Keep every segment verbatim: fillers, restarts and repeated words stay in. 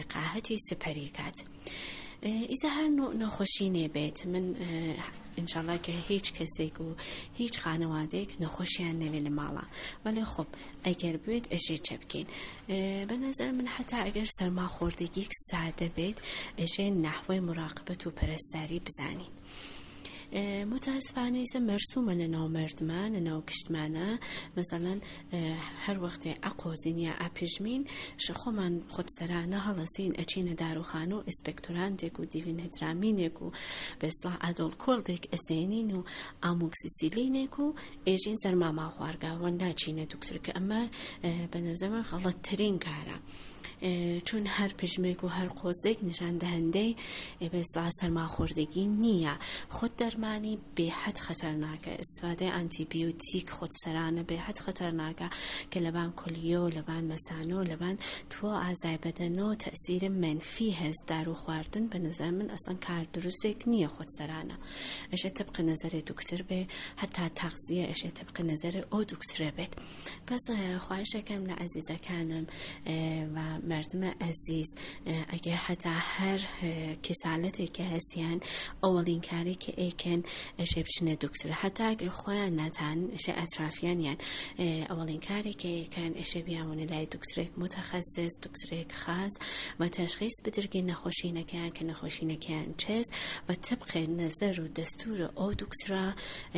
قاهەتی سپەریکات. ئیزە هەر نەخۆشی نێبێت من ئینشاءالله کە هیچ کەسێک و هیچ خانەوادەیەک نەخۆشیان نەوێت لە ماڵە، وەڵێ خۆب ئەگەر بێت ئەژێ چە بکەین. بە نەزەر من حتا ئەگەر سەرماخۆردگیک سادە بێت ئەژێ نەحوەی مراقبەت و پەرستاری بزانین. متاسفانه ایسا مرسومه لناو مردمان لناو کشتمانه مثلا هر وقت اقوزین یا اپیجمین شخو من خود سرانه هلسین اچین دارو خانو اسپکتوران دیگو دیوین هدرامین دیگو به اصلاح ادول کل دیگ اسینین و اموکسیسیلین دیگو ایجین سرماما خوارگا و ناچین دکتر که اما به نظر غلط ترین کاره، چون هر پژمک و هر قوزک نشان دهنده به اصطلاح سرماخوردگی نیه. خود درمانی به حد خطرناکه، استفاده آنتی بیوتیک خود سرانه به حد خطرناکه که لبان کلیو، لبان مسانو، لبان تو اعضای بدن و تأثیر منفی هست. دارو خوردن به نظر من اصلا کار درست نیه خود سرانه. اشه طبق نظر دکتر به حتی تغذیه اشه طبق نظر او دکتر بید. پس خواهش کم لعزیزه کنم و مردم عزیز اگه حتی هر کسالتی که هستین اولین کاری که ایکن اشه بشینه دکتر، حتی اگر خواه نتن اشه اطرافیان یعنی اولین کاری که ایکن اشه بیامونه لای دکتر متخصص، دکتر خاص و تشخیص بدرگی نخوشی نکن که نخوشی نکن چیز و طبق نظر و دستور او دکتر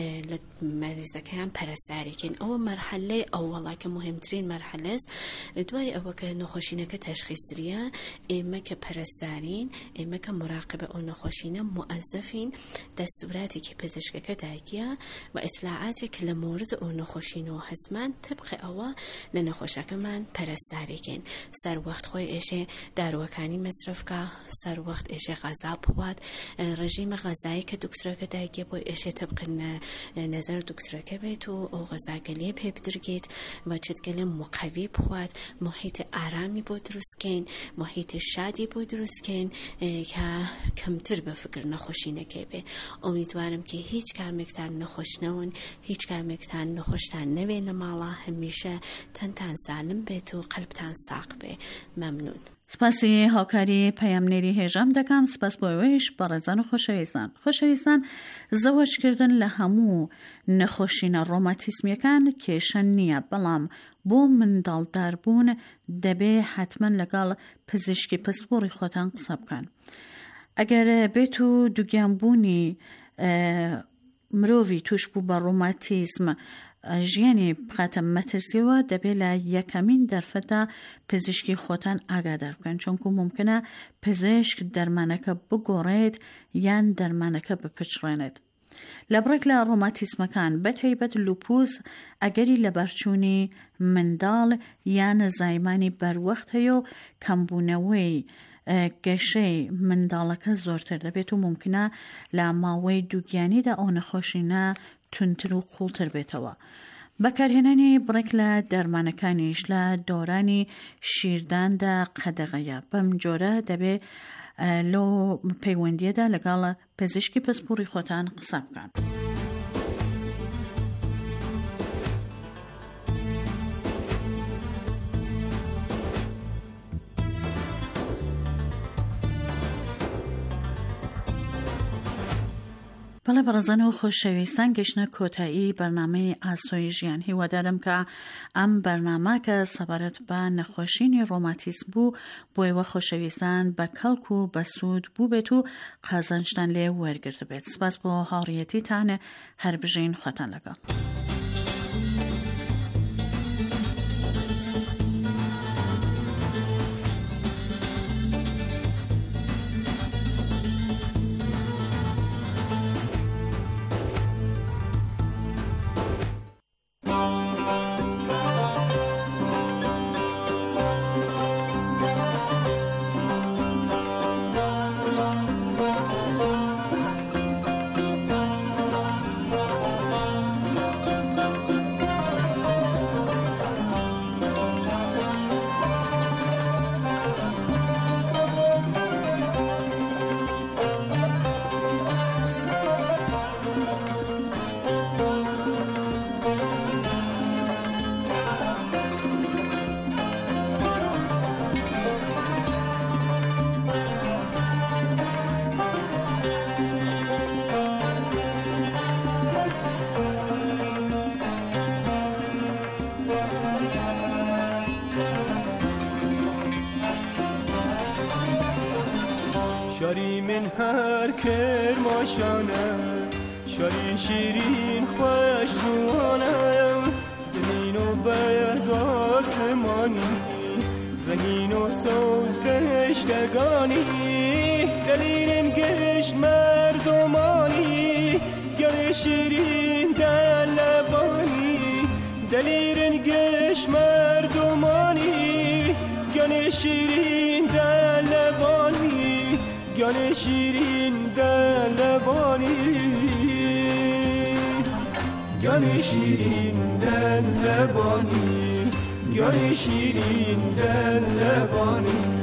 مریض کن پرستاری کن. او مرحله اولا که مهمترین مرحله است. دوای او که نخوشی نکن تشخیص دریا اما که پرستارین اما که مراقبه اون نخوشینه موظفین دستوراتی که پزشک که داگیا و اطلاعاتی که لمورد اون نخوشینه حتما طبق اوا لنخوشک من پرستاری کن. سر وقت خوی ایشه داروکانی مصرف که، سر وقت ایشه غذا بخورد، رژیم غذایی که دکتر که داگیا با ایشه طبق نظر دکتر که بیت و غذا گلی پیبدرگید و چتگل مقوی بخورد، محیط آرامی بود درست کن، محیط شادی بود درست کن که کمتر به فکر نخوشی نکه. امیدوارم که هیچ کامکتان نخوش نون، هیچ کامکتان نخوشتان نوین مالا، همیشه تن سالم بیت و قلبتان ساق بی. ممنون. سپاسی هاکاری پیامنری هجام دکم. سپاس بایویش بارزان و خوشایزان. خوشایزان زواج کردن لهمو نخوشین روماتیسم یکن که شن نیه، بلام بو مندال دربون دبی حتما لگال پزشکی پسپوری خودان قصب کن. اگر بیتو دوگیانبونی مرووی توش بو با روماتیسم جیانی بخاتم مترسی و دبیلا یکمین درفتا پزشکی خودان آگادار کن، چون که ممکنه پزشک درمانک بگورید یان درمانک بپچرند. لبرک لا روماتیسم کان بتیبت لوپوس اگری لبرچونی مندال یان زایمانی بر وقت یو کمبونوی گشه مندالک زورتر دبیتو ممکنه لاماوی دوگیانی دا آن خوشینه تونترو قولتر بیتوا. بکرهنانی برکلا درمانکانیش لا دورانی شیردان دا قدغیا بمجوره دبی لو پیوندیه دا لگال پزشکی پسپوری خودان قصب کن. بله برازن و خوشویستان گشنه کوتایی برنامه آسوی جیان هیوا دارم که ام برنامه که سبارت با نخوشین روماتیسم بو بوی و خوشویستان با کلکو بسود بو بیتو قازنشتن لی ورگرد بیت. سپاس با حاریتی تانه هر بجین خواتن لگا. شاری من هر کرماشانه شاری شیرین خوش زوانه دلین و برز آسمانی رنگین و سوز دشتگانی دلین گشت مردمانی گل شیرین دل لبانی دلین گشت مردمانی گل شیرین دل لبانی گل شیرین دل لبانی گل شیرین دل لبانی گل شیرین دل لبانی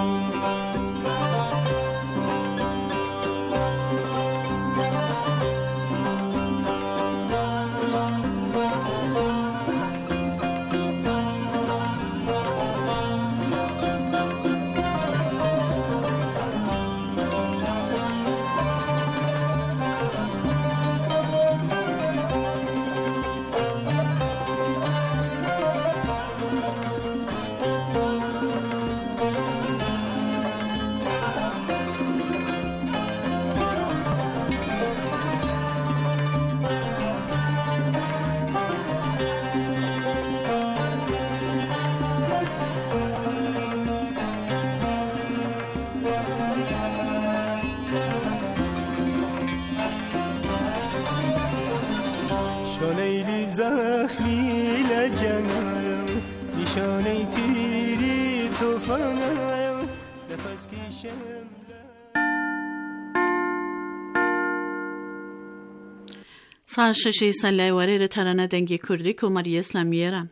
شانه زخمی لجنم نشانه تیری توفانم نفس کشم ساعت ششی سلای وری ترانه دنگی کردی که مری اسلامیران.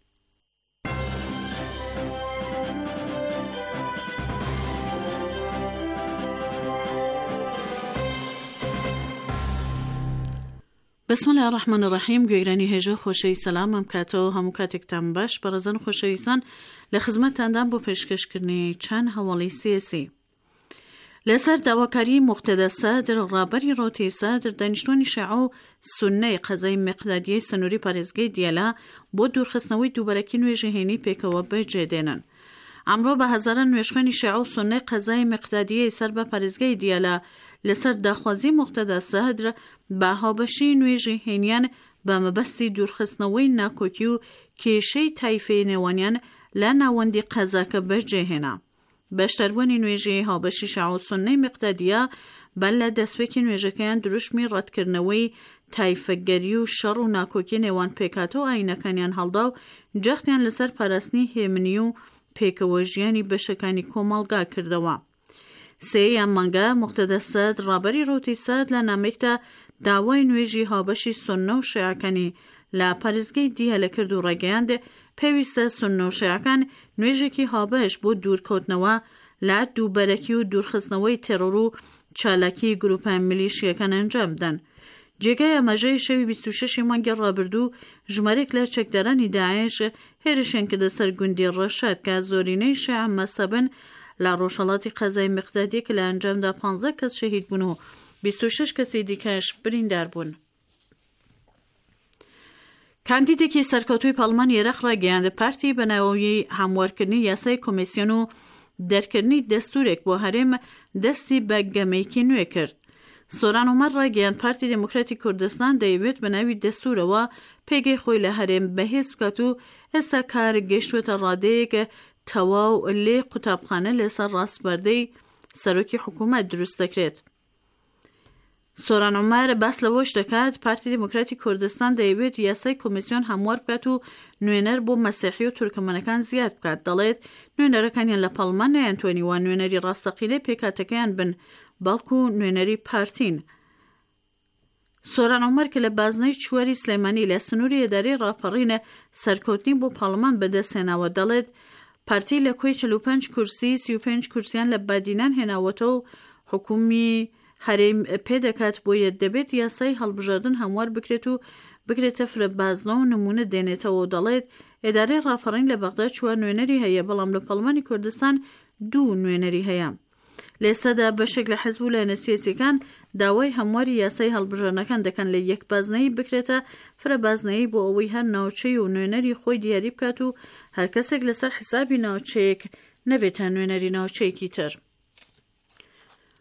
بسم الله الرحمن الرحیم. گویرانی هجا خوشی سلام هم کاتو همو کاتک تام باش برازن خوشیسان لخدمت تندم بو پیشکش کردنی چند حوالی سیاسی. لسر دواکاری مقتدا صدر رابری روتی صدر دانشتوانی شیعو سنه قضای مقدادی سنوری پارێزگای دیالا بۆ دوورخستنەوەی دووبارەکی نوێژی هێنی پێکەوە بەجێدێنن. ئەمڕۆ بە هەزاران نوێژخوێنی شیعو و سنەی قەزای مقدادیەی سەر بە پارێزگای دیالا لەسەر داخوازی مقتدا صدر بە هاوبەشی نوێژی هێنیان بە مەبەستی دوورخستنەوەی ناکۆکی و کێشەی تایفەی نێوانیان لە ناوەندی قەزاکە بەجێهێنا. بەشداربوونی نوێژی هاوبەشی شیعو و سنەی مقدادیە بەل لە دەستپێکی نوێژەکەیان دروشمی ڕەتکردنەوەی تایفەگەری و شەڕ و ناکۆکی نێوان پێکاتەوە ئاینەکانیان هەڵدا و جەختیان لەسەر پاراستنی هێمنی و پێکەوە ژیانی بەشەکانی کۆمەڵگا کردەوە. سێیان مانگە مقتدا صدر ڕابەری ڕۆتی سەد لە نامێکدا داوای نوێژی هاوبەشی سنە و شیعەکانی لە پارێزگای دیالە کرد و ڕێگەیاند پێویستە سنە و شیعەکان نوێژێکی هاوبەش بۆ دوورکەوتنەوە لە دووبەرەکی و دوورخستنەوەی تێڕۆر و چالاکی گروپە میلیشیەکان ئەنجام بدەن. جێگای ئاماژەی شەوی بیست و شەشی مانگی ڕابردوو ژمارەیەک لە چەکدارانی داعش هێرشیان کردە سەر گوندی ڕەشاد کە زۆرینەی شیعە مەسەبن لە ڕۆژهەڵاتی قەزای مقدادی کە لە ئەنجامدا پانزە کەس شەهید بوون و بیست و شەش کەسی دیکەش بریندار بوون. کاندیدێکی سەرکەوتووی پەرلەمانی عێراق ڕاگەیاند پارتی بەناوی هەموارکردنی یاسای کۆمیسیۆن و دەرکردنی دەستورێک بۆ هەرێم دەستی بە گەمەیەکی نوێ کرد. سۆران عومەر ڕاگەیاند پارتی دموکراتی کوردستان دەیەوێت بە ناوی دەستورەوە پێگەی خۆی لە هەرێم بەهێز بکات و ئێستا کار گەیشتووەتە ڕادەیەک تەواو لێ قوتابخانە لەسەر ڕاستبەردەی سەرۆکی حکوومەت دروست دەکرێت. سۆران عومەر باس لەوەش دەکات پارتی دموکراتی کوردستان دەیەوێت یاسای کۆمیسیۆن هەموار بکات و نوێنەر بۆ مەسیحی و تورکمەنەکان زیاد بکات. دەڵێت نوێنەرەکانیان لە پەرلەمان نەیانتوانی وان نوێنەری ڕاستەقینەی پێکاتەکەیان بن بەڵکو نوێنەری پارتین. سۆران عومەر کە لە بازنەی چوەری سلەیمانی لە سنووری ئێداری ڕاپەڕینە سەرکەوتنی بۆ پەرلەمان بەدەستهێناوە دەڵێت پارتی لە کۆی چل و پێنج کورسی سی و پێنج کورسیان لە بادینان هێناوەتەوە و حکومی هەرێم پێدەکات بۆیە دەبێت یاسای هەڵبژاردن هەموار بکرێت و بکرێتە فرە بازنە و نمونە دێنێتەوە و دەڵێت ئێدارەی ڕاپەڕین لە بەغدا چوار نوێنەری هەیە بەڵام لە پەرلەمانی کوردستان دوو نوێنەری هەیە. لە ئێستادا بەشێک لە حیزب و لایەنە سیاسیەکان داوای هەمواری یاسای هەڵبژاردنەکان دەکەن لە یەک بازنەیی بکرێتە فرە بازنەیی بۆ ئەوەی هەر ناوچەی و نوێنەری خۆی دیاری بکات و هەر کەسێک لەسەر حسابی ناوچەیەک نەبێتە نوێنەری ناوچەیەکی تر.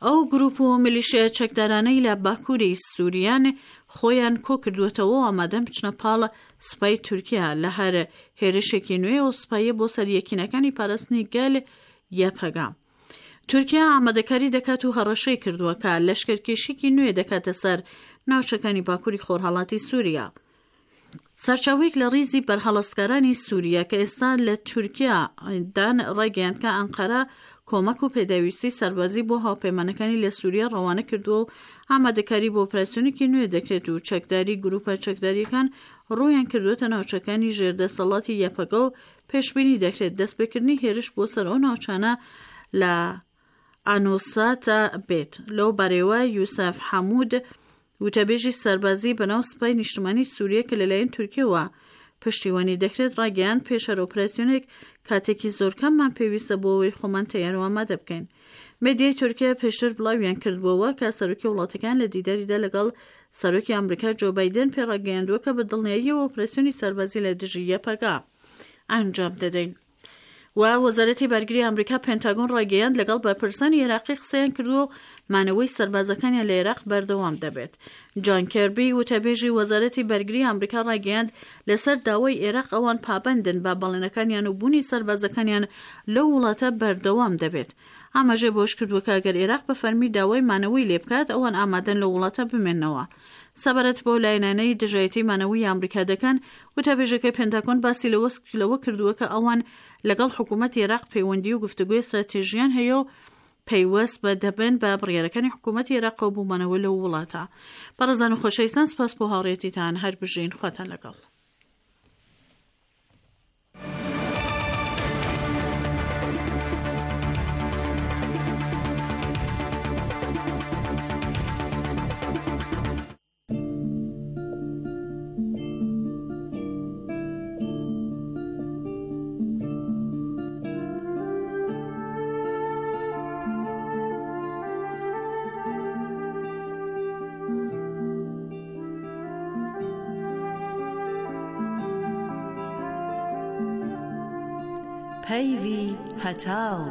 ئەو گروپ و میلیشیا چەکدارانەی لە باکووری سووریان خۆیان کۆ کردوێتەوە و ئامادەن بچنە پاڵ سوپای تورکیا لە هەر هێرشێکی نوێ و سوپایە بۆ سەریەکینەکانی پاراستنی گەل یەپەگا. تورکیا ئامادەکاری دەکات و هەڕەشەی کردووە کە لەشکرکێشێکی نوێ دەکاتە سەر ناوچەکانی باکووری خۆرهەڵاتی سووریا. سەرچاوەیەک لە ڕیزی بەرهەڵەستکارانی سووریا کە ئێستا لە تورکیا دان ڕێگەیان کە ئەنقەرە کۆمەک و پێداویستی سەربازی بۆ هاوپەیمانەکانی لە سووریا ڕەوانە کردووە و ئامادەکاری بۆ ئۆپراسیۆنێکی نوێ دەکرێت و چەکداری گروپە چەکداریەکان ڕوویان کردوێتە ناوچەکانی ژێردەسەڵاتی یەپەگە و پێشبینی دەکرێت دەستپێکردنی هێرش بۆ سەر ئەو ناوچانە لە ئانوساتە بێت. لەو بەڕێوە یوسف حەمود وتەبێژی سەربازی بەناو سوپای نیشتمانی سووریا کە لەلایەن تورکیەوە پشتیوانی دەکرێت ڕاگەیاند پێشەر ئۆپراسیۆنێک کاتێکی زۆر کەممان پێویستە بۆ ئەوەی خۆمان تەیار و ئامادە بکەین. مێدیای تورکیا پێشتر بڵاویان کردبووەوە کە سەرۆکی وڵاتەکان لە دیداریدا لەگەڵ سەرۆکی ئەمریکا جۆ بایدن پێڕاگەیاندووە کە بە دڵنیاییەوە ئۆپراسیۆنی سەربازی لە دژی یەپەگا ئەنجام دەدەین. و وەزارەتی بەرگری ئەمریکا پێنتاگۆن ڕاگەیاند لەگەڵ بەرپرسانی عێراقی قسەیان کردووە مانەوەی سەربازەکانیان لە عێراق بەردەوام دەبێت. جان کێربی وتەبێژی وەزارەتی بەرگری ئەمریکا ڕاگەیاند لەسەر داوای عێراق ئەوان پابەندن با بەڵێنەکانیان و بوونی سەربازەکانیان لەو وڵاتە بەردەوام دەبێت. ئاماژێ بۆش کردووە کە ئەگەر عێراق بە فەرمی داوای مانەوەی لێ بکات ئەوان ئامادەن لە وڵاتە بمێنەوە. سەبارەت بۆ لایەنانەی دژایەتی مانەوەی ئەمریکا دەکەن وتەبێژەکەی پێنتاگۆن باسی لەوە کردووە کە ئەوان لەگەڵ حکوومەتی عێراق پەیوەندی و گفتوگۆی استراتێژیان هەیە و پەیوەست بە دەبن بە بڕیارەکانی حکوومەتی عێراق و بوومانەوە لەو وڵاتە. بەڕێزان و خۆشەویستان سپاس بۆ هاوڕێتیتان هەر بژین خواتان لەگەڵ. پەیوی هەتاو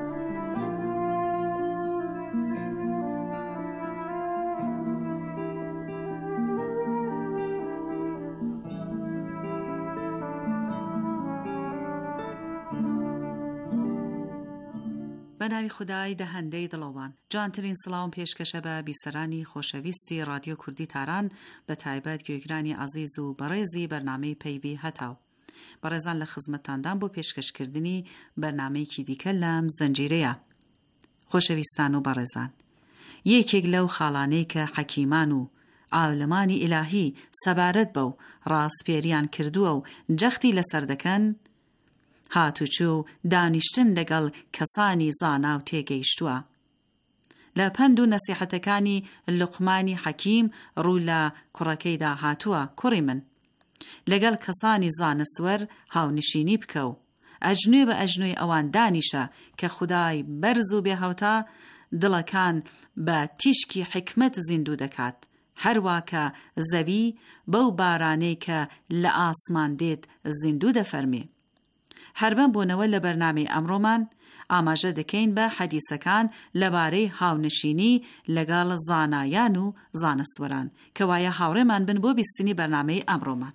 بەناوی خودای دەهەندەی دڵەوان. جوانترین سڵاوم پێشکەشە بە بیسەرانی خۆشەویستی رادیۆ کوردی تاران، بە تایبەت گوێگرانی عەزیز و بەڕێزی بەرنامەی پەیوی هەتاو. بەڕێزان لە خزمەتتاندان بۆ پێشکەشکردنی بەرنامەیەکی دیکە لەم زەنجیرەیە. خۆشەویستان و بەڕێزان، یەکێک لەو خاڵانەی کە حەکیمان و عالمانی ئیلاهی سەبارەت بە و ڕاستپێریان کردووە و جەختی لەسەر دەکەن، هاتوچوو دانیشتن لەگەڵ کەسانی زانا و تێگەیشتووە. لە پند و نەسیحەتەکانی لوقمانی حەکیم ڕوو لە کوڕەکەیدا هاتووە: کوڕی من، لەگەڵ کەسانی زانستوەر هاونشینی بکە و ئەژنوێ بە ئەژنوێی ئەوان دانیشە کە خودای بەرز و بێهەوتا دڵەکان بە تیشکی حکمت زیندوو دەکات، هەروە کە زەوی بەو بارانەی کە لە ئاسمان دێت زیندوو دەفەرمێ. هەربەم بۆنەوە لە بەرنامەی ئەمڕۆمان ئاماژە دەکەین بە حەدیسەکان لەبارەی هاونشینی لەگەڵ زانایان و زانستوەران کە وایە هاوڕێمان بن بۆ بیستنی بەرنامەی ئەمڕۆمان.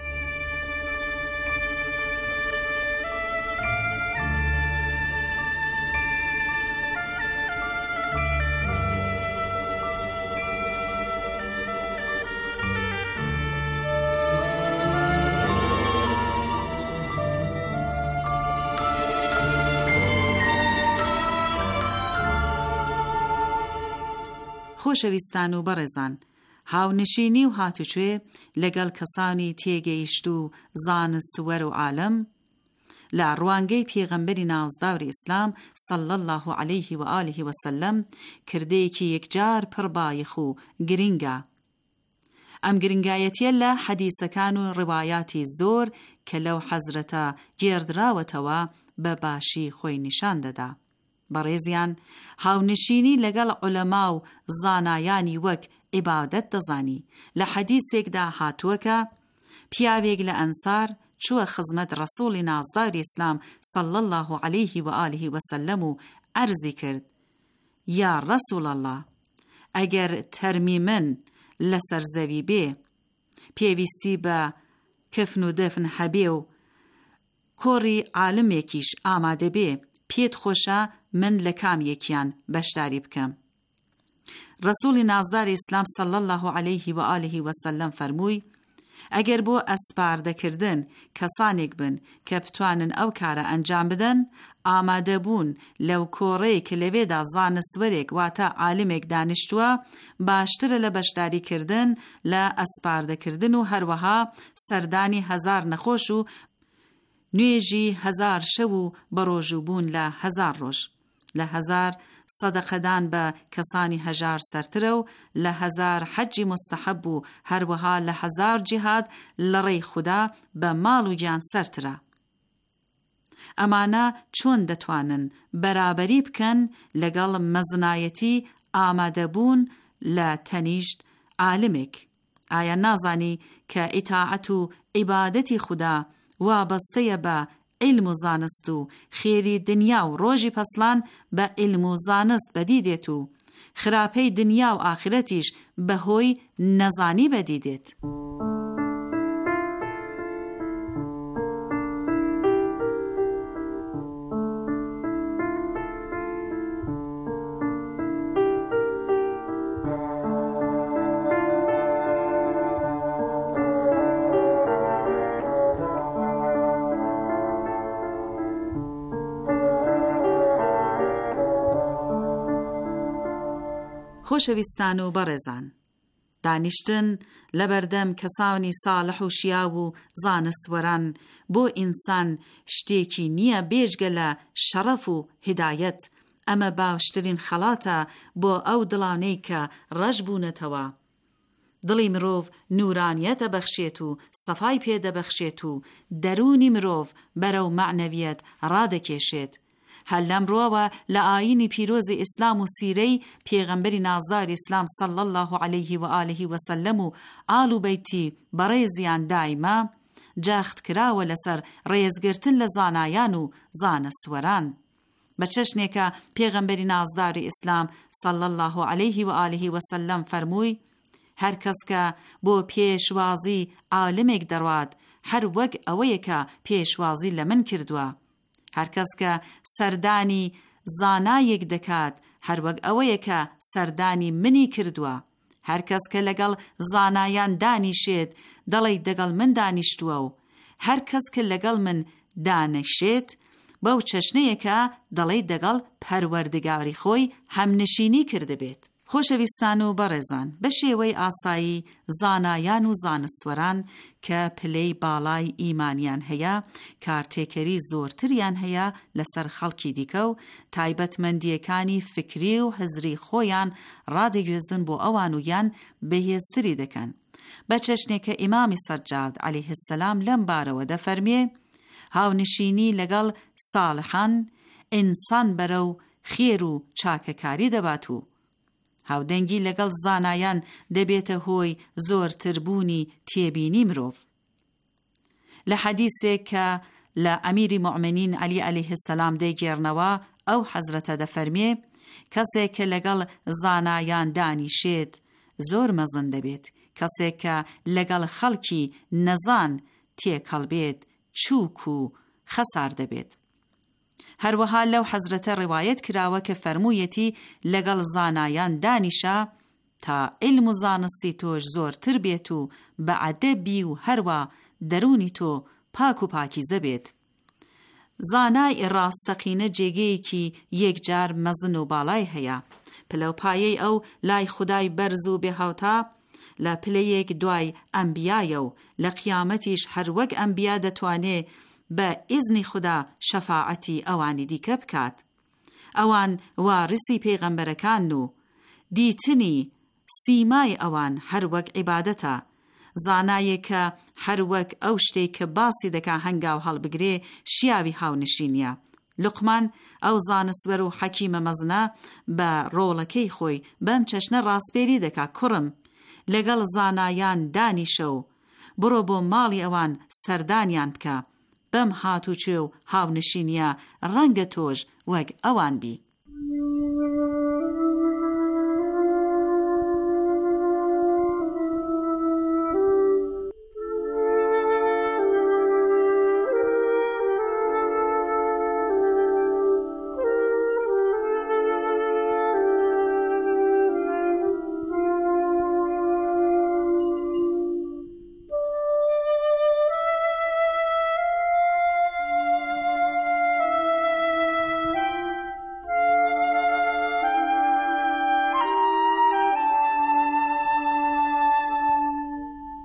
خۆشەویستان و بەڕێزان، هاونشینی و هاتوچوێ لەگەڵ کەسانی تێگەیشت و زانستوەر و عالم لە ڕوانگەی پێغەمبەری نازداوری ئیسلام صلی الله علیه و آله و سلم کردەیەکی یەکجار پڕ بایەخ و گرینگە. ئەم گرنگایەتیە لە حەدیسەکان و ڕوایاتی زۆر کە لەو حەزرەتە گێردراوەتەوە بە باشی خۆی نیشان دەدا. بەڕێزیان، هاونشینی لەگەڵ عولەما و زانایانی وەک عیبادەت دەزانی. لە حەدیسێکدا هاتووەکە پیاوێک لە ئەنسار چووە خزمەت ڕەسوڵی نازداری ئیسلام صلی الله علیه و آله و سلم و عەرزی کرد: یا ڕەسوڵ الله ئەگەر تەرمی من لەسەر زەوی بێ پێویستی بە کەفن و دەفن هەبێ و کۆڕی عالمێکیش ئامادە بێ پێت خۆشە من لە کام یەکیان بەشداری بکەم. ڕەسوڵی نازداری ئیسلام صلی الله علیه و آله و سلم فەرمووی ئەگەر بۆ ئەسپاردەکردن کەسانێک بن کە بتوانن ئەو کارە ئەنجام بدەن ئامادەبوون لەو کۆڕەی کە لەوێدا زانستوەرێک واتە عالمێک دانیشتووە باشترە لە بەشداریکردن لە ئەسپاردەکردن و هەروەها سەردانی هەزار نەخۆش و نوێژی هەزار شەو و بەڕۆژوو لە هەزار ڕۆژ. لە هەزار سەدەقەدان بە کەسانی هەژار سەرترە و لە هەزار حەجی مستەحەب و هەروەها لە هەزار جیهاد لە ڕێی خودا بە ماڵ و گیان سەرترە. ئەمانە چۆن دەتوانن بەرابەری بکەن لەگەڵ مەزنایەتی ئامادەبوون لە تەنیشت عالمێک؟ ئایا نازانی کە ئیتاعەت و عیبادەتی خودا وابەستەیە بە علم و زانست و خێری دنیا و ڕۆژی پەسلان بە علم و زانست بەدی دێت و خراپەی دنیا و ئاخرەتیش بەهۆی نەزانی بەدی دێت. خۆشەویستان و بەڕێزان، دانیشتن لە بەردەم کەسانی ساڵح و شیا و زانستوەران بۆ ئینسان شتێکی نییە بێژگە لە شەڕەف و هیدایەت. ئەمە باشترین خەڵاتە بۆ ئەو دڵانەی کە ڕەش بوونەتەوە. دڵی مرۆڤ نورانیەتە بەخشێت و سەفای پێدەبەخشێت و دەرونی مرۆڤ بەرەو معنەویەت ڕادەکێشێت. هەل لەمڕۆوە لە ئاینی پیرۆزی ئیسلام و سیرەی پێغەمبەری نازداری ئیسلام صلی الله علیه و آله و سلم و ئال و بەیتی بەڕێزیان دایما جاخت کراوە لەسەر ڕێزگرتن لە زانایان و زانستوەران. بە چەشنێکە پێغەمبەری نازداری ئیسلام صلی الله علیه و آله و سلم فەرمووی هەر کەس کە بۆ پێشوازی عالمێک دەڕوات هەر وەک ئەوەیە کە پێشوازی لە من کردووە. هەر کەس کە سەردانی زانایەک دەکات هەر وەک ئەوەیە کە سەردانی منی کردووە. هەر کەس کە لەگەڵ زانایان دانیشێت دەڵێ دەگەڵ من دانیشتووە و هەر کەس کە لەگەڵ من دانیشێت بەو چەشنەیەکە دەڵێ دەگەڵ پەروەردگاری خۆی هەمنشینی کردبێت. خۆشەویستان و بەڕێزان، بە شێوەی ئاسایی زانایان و زانستوەران کە پلەی باڵای ئیمانیان هەیە کارتێکەری زۆرتریان هەیە لەسەر خەڵکی دیکە و تایبەتمەندیەکانی فکری و هەزری خۆیان ڕادەگوێزن بۆ ئەوان و یان بەهێزتری دەکەن. بە چەشنێکە ئیمامی سەجاد عەلەیه السەلام لەم بارەوە دەفەرمێ هاونشینی لەگەڵ ساڵحان ئینسان بەرەو خێر و چاکەکاری دەبات و هاودەنگی لەگەڵ زانایان دەبێتە هۆی زۆرتربوونی تێبینی مرۆڤ. لە حەدیثێک کە لە ئەمیری مومنین عەلی عەلەیه السەلام دەیگێڕنەوە ئەو حەزرەتە دەفەرمێ کەسێک کە لەگەڵ زانایان دانیشێت زۆر مەزن دەبێت. کەسێک کە لەگەڵ خەڵکی نەزان تێکەڵبێت چووک و خەسار دەبێت. هەروەها لەو حەزرەتە ڕێوایەت کراوە کە فەرموویەتی لەگەڵ زانایان دانیشە تا علم و زانستی تۆش زۆرتر بێت و بە عەدەبی و هەروە دەرونی تۆ پاک و پاکیزە بێت. زانای ڕاستەقینە جێگەیەکی یەکجار مەزن و باڵای هەیە. پلەپایەی ئەو لای خودای بەرز و بێهاوتا لە پلەیەک دوای ئەنبیایە و لە قیامەتیش هەروەک ئەنبیا دەتوانێ بە ئیزنی خدا شەفاعەتی ئەوانی دیکە بکات. ئەوان وارسی پێغەمبەرەکان و دیتنی سیمای ئەوان هەروەک عیبادەتە. زانایە کە هەروەک ئەو شتێک کە باسی دەکا هەنگاو هەڵبگرێ شیاوی هاونشینیە. لوقمان ئەو زانستوەر و حەکیمە مەزنە بە ڕۆڵەکەی خۆی بەم چەشنە ڕاستپێری دەکا کوڕم لەگەڵ زانایان دانیشە و بڕۆ بۆ ماڵی ئەوان سەردانیان بکە. بەم هاتوچێ و هاونشینیە ڕەنگە تۆش وەک ئەوان بی.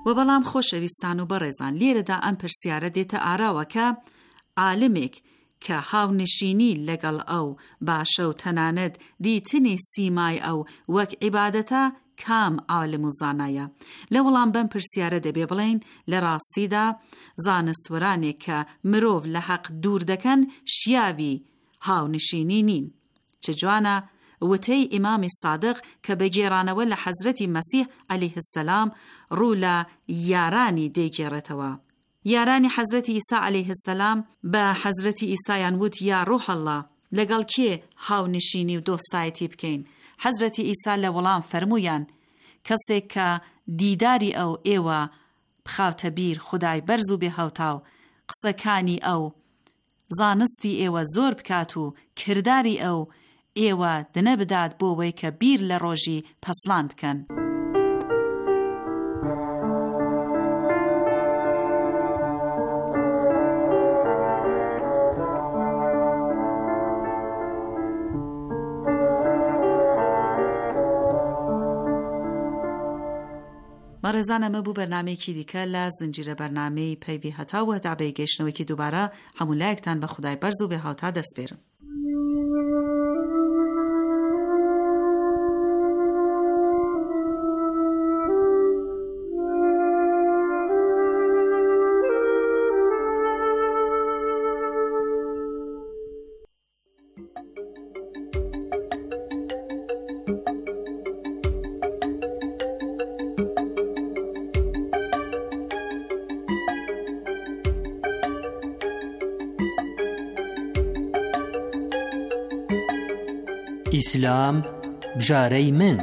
و بەڵام خۆشەویستان و بەڕێزان لێرەدا ئەم پرسیارە دێتە ئاراوە کە عالمێک کە هاونشینی لەگەڵ ئەو باشە و تەنانەت دیتنی سیمای ئەو وەک عیبادەتە کام عالم و زانایە. لە وەڵام بەم پرسیارە دەبێ بڵێن لە ڕاستیدا زانستوەرانێک کە مرۆڤ لە حەق دوور دەکەن شیاوی هاونشینی نین. چ جوانە وتەی ئیمامی سادق کە بەگێڕانەوە لە حەزرەتی مەسیح عەلەیه السەلام ڕوو لە یارانی دەیگێڕێتەوە. یارانی حەزرەتی ئیسا عەلەیه السەلام بە حەزرەتی ئیسایان وت یا ڕوح الله لەگەڵ کێ هاونشینی و دۆستایەتی بکەین؟ حەزرەتی ئیسا لە وەڵام فەرموویان کەسێک کە دیداری ئەو ئێوە بخاوتە بیر خودای بەرز و بێ هەوتاو قسەکانی ئەو زانستی ئێوە زۆر بکات و کرداری ئەو ئێوە دنە بدات بۆ وەی کە بیر لە ڕۆژی پەسلان بکەن. بەڕێزان ئەمە بوو بەرنامەیەکی دیکە لە زنجیرە بەرنامەی پەیوی هەتاو تا بە گەیشتنەوەیکی دووبارە هەموو لایەکتان بە خودای بەرز و بێ هاوتا دەسپێرم. ئیسلام بژارەی من.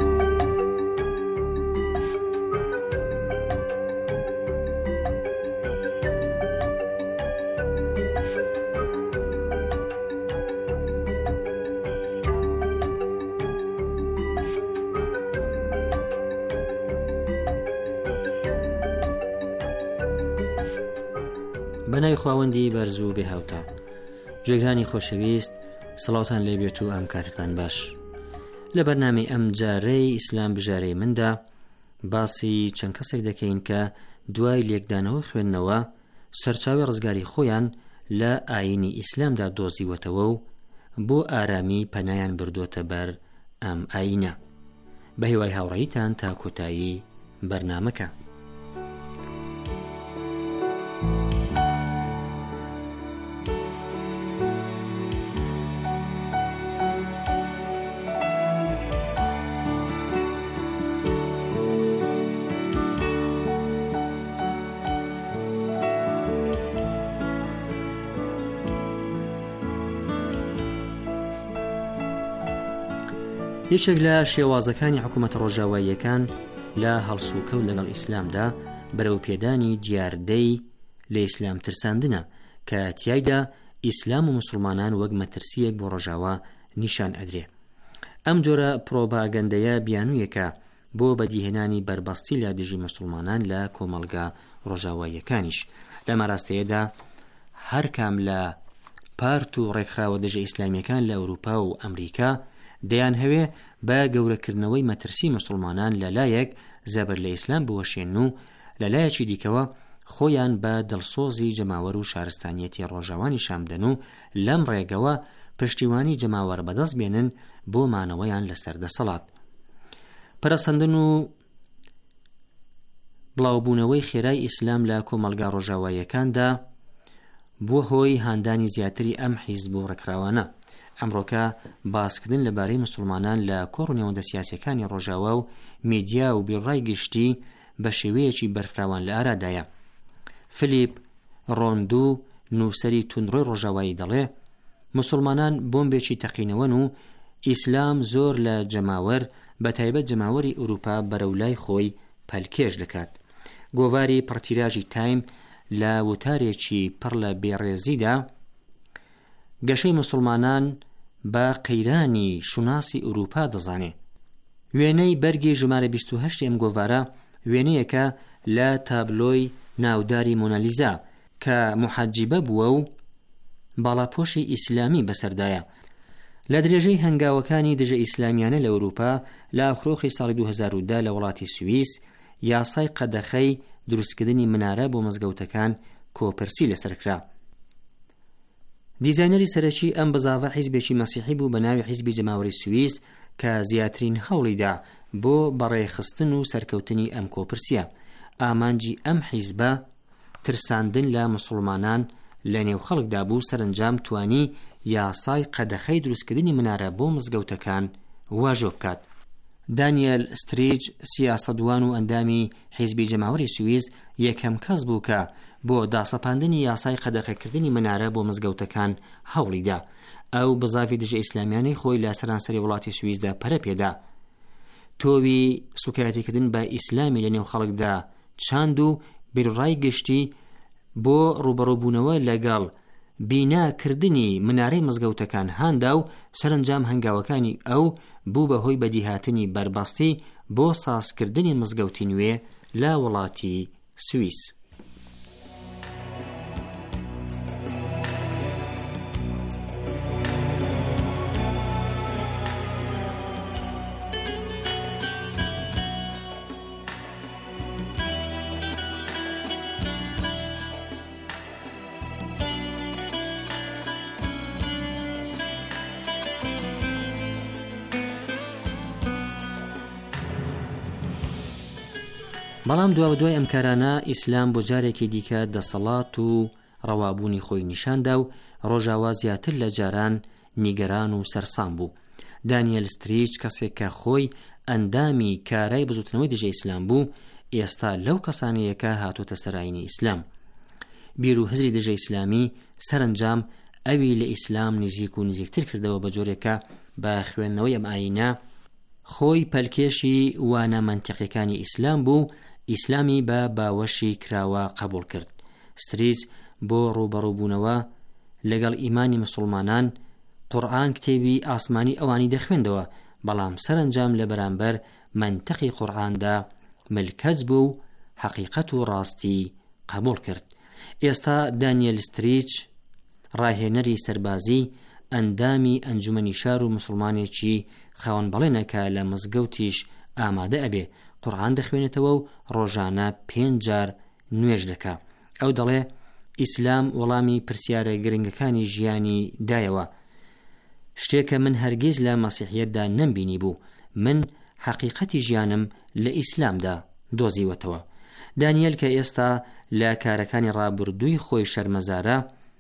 بەناوی خواوەندی بەرز و بێهاوتا جێگرانی خۆشەویست سڵاوتان لێبێت و ئەم کاتتان باش. لە بەرنامەی ئەم جارەی ئیسلام بژارەی مندا باسی چەند کەسێک دەکەین کە دوای لێکدانەوە خوێندنەوە سەرچاوی ڕزگاری خۆیان لە ئاینی ئیسلامدا دۆزیوەتەوە و بۆ ئارامی پەنایان بردووەتە بەر ئەم ئاینە. بە هیوای هاوڕێیتان تا کۆتایی بەرنامەکە. یەکێک لە شێوازەکانی حکوومەتە ڕۆژاواییەکان لە هەڵسوکەوت لەگەڵ ئیسلامدا بەرەو پێدانی دیاردەی لە ئیسلام ترساندنە کە تیایدا ئیسلام و مسلمانان وەک مەترسیەک بۆ ڕۆژاوا نیشان ئەدرێ. ئەم جۆرە پرۆپاگەندەیە بیانوویەکە بۆ بەدیهێنانی بربەستی لە دژی مسلمانان لە کۆمەڵگا ڕۆژاواییەکانیش. لە ماراستەیەدا هەر کام لە پارت و ڕێکخراوە دژە ئیسلامیەکان لە ئەوروپا و ئەمریکا دەیان هەوێ بە گەورەکردنەوەی مەترسی مسلمانان لەلایەک زەبر لە ئیسلام بوەشێن و لەلایەکی دیکەوە خۆیان بە دڵسۆزی جەماوەر و شارستانیەتی ڕۆژاوانی شامدەن و لەم ڕێگەوە پشتیوانی جەماوەر بەدەست بێنن بۆ مانەوەیان لەسەر دەسەڵات. پەرەسەندن و بڵاوبوونەوەی خێرای ئیسلام لە کۆمەڵگا ڕۆژاواییەکاندا بووە هۆی هاندانی زیاتری ئەم حیزب و ڕێکخراوانە. ئەمڕۆکە باسکردن لەبارەی مسلمانان لە کۆڕ و نێوەندە سیاسیەکانی ڕۆژاوا و میدیا و بیڕای گشتی بە شێوەیەکی بەرفراوان لە ئارادایە. فلیپ ڕۆندو نووسەری توندڕۆی ڕۆژاوایی دەڵێ مسلمانان بۆمبێکی تەقینەوەن و ئیسلام زۆر لە جەماوەر بە تایبەت جەماوەری ئوروپا بەرەولای خۆی پەلکێش دەکات. گۆڤاری پڕتیراژی تایم لە وتارێکی پڕ لە بێڕێزیدا گەشەی مسلمانان بە قەیرانی شوناسی ئوروپا دەزانێ. وێنەی بەرگی ژمارە بیست و هەشت ئەم گۆڤارە وێنەیەکە لە تابلۆی ناوداری مۆنالیزا کە محەجیبە بووە و باڵاپۆشی ئیسلامی بەسەردایە. لە درێژەی هەنگاوەکانی دژە ئیسلامیانە لە ئەوروپا لە ئاخرۆخی ساڵی دوو هەزار و دە لە وڵاتی سوئیس یاسای قەدەخەی دروستکردنی منارە بۆ مزگەوتەکان کۆپەرسی لەسەرکرا. دیزاینەری سەرەکی ئەم بزاڤە حیزبێکی مەسیحی بوو بە ناوی حیزبی جەماوەری سویس کە زیاترین هەوڵیدا بۆ بەڕێخستن و سەرکەوتنی ئەم کۆپرسیە. ئامانجی ئەم حیزبە ترساندن لە مسلمانان لە نێو خەڵکدا بوو، سەرنجام توانی یاسای قەدەخەی دروستکردنی منارە بۆ مزگەوتەکان واژۆ بکات. دانیێل ستریج سیاسەدوان و ئەندامی حیزبی جەماوەری سویس یەکەم کەس بوو کە بۆ داسەپاندنی یاسای قەدەخەکردنی منارە بۆ مزگەوتەکان هەوڵیدا. ئەو بزاوی دژە ئیسلامیانی خۆی لە سەرانسەری وڵاتی سویسدا پەرە پێدا، تۆوی سوکایەتیکردن بە ئیسلامی لە نێو خەڵکدا چاند و بیرڕای گشتی بۆ ڕوبەڕۆبوونەوە لەگەڵ بیناکردنی منارەی مزگەوتەکان هاندا و سەرنجام هەنگاوەکانی ئەو بوو بەهۆی بەدیهاتنی بربەستی بۆ سازکردنی مزگەوتی نوێ لە وڵاتی سویس. بەڵام دوا دوای ئەم کارانە ئیسلام بۆ جارێکی دیکە دەسەڵات و ڕەوابوونی خۆی نیشاندا و ڕۆژاوا زیاتر لە جاران نیگەران و سەرسام بوو. دانیێل ستریج کەسێک کە خۆی ئەندامی کارای بزوتنەوەی دژە ئیسلام بوو، ئێستا لەو کەسانەیەکە هاتوۆتە سەرایینی ئیسلام. بیر و هزری دژە ئیسلامی سەرنجام ئەوی لە ئیسلام نزیک و نزیکتر کردەوە بە جۆرێکە بە خوێندنەوەی ئەم ئاینە خۆی پەلکێشی وانە منتیقیەکانی ئیسلام بوو، ئیسلامی بە باوەشی کراوە قبول کرد. ستریج بۆ ڕوبەڕووبوونەوە لەگەڵ ئیمانی مسلمانان قورئان کتێبی ئاسمانی ئەوانی دەخوێندەوە، بەڵام سەرنجام لە بەرامبەر منتەقی قورئاندا ملکەج بوو، حەقیقەت و ڕاستی قبول کرد. ئێستا دانیێل ستریج ڕاهێنەری سەربازی ئەندامی ئەنجومەنی شار و مسلمانێکی خاوەن بەڵێنەکە لە مزگەوتیش ئامادە ئەبێ، قورئان دەخوێنێتەوە و ڕۆژانە پێنج جار نوێژ دەکا. ئەو دەڵێ ئیسلام وەڵامی پرسیارە گرنگەکانی ژیانی دایەوە، شتێکە من هەرگیز لە مەسیحیەتدا نەمبینی بوو. من حەقیقەتی ژیانم لە ئیسلامدا دۆزیوەتەوە. دانیێل کە ئێستا لە کارەکانی ڕابردووی خۆی شەرمەزارە،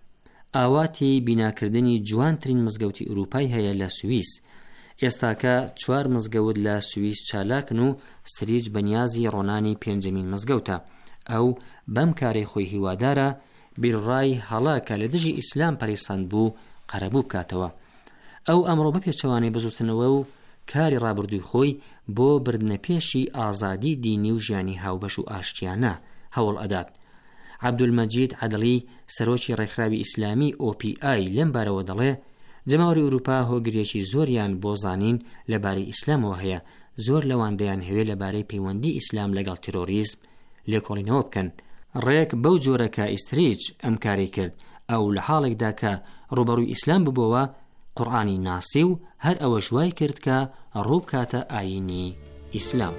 ئاواتی بیناکردنی جوانترین مزگەوتی ئوروپای هەیە لە سویس. ئێستاکە چوار مزگەوت لە سویس چالاکن و ستریج بەنیازی ڕۆنانی پێنجەمین مزگەوتە. ئەو بەم کارەی خۆی هیوادارە بیرڕای هەڵاکە لە دژی ئیسلام پەرێساند بوو قەرەبوو بکاتەوە. ئەو ئەمڕۆ بە پێچەوانەی بزوتنەوە و کاری ڕابردووی خۆی بۆ بردنەپێشی ئازادی دینی و ژیانی هاوبەش و ئاشتیانە هەوڵ ئەدات. عەبدولمەجید عەدڵی سەرۆکی ڕێکخراوی ئیسلامی ئۆ پی ئای لەم بارەوە دەڵێ جەماوەری ئوروپا هۆگریەکی زۆریان بۆ زانین لەبارەی ئیسلامەوە هەیە، زۆر لەوان دەیان هەوێ لەبارەی پەیوەندی ئیسلام لەگەڵ تیرۆریزم لێکۆڵینەوە بکەن. ڕێک بەو جۆرەکە ئیستریج ئەم کاری کرد. ئەو لە حاڵێکدا کە ڕوبەڕووی ئیسلام ببووەوە، قورئانی ناسی و هەر ئەوە ژوای کرد کە ڕوو بکاتە ئاینی ئیسلام.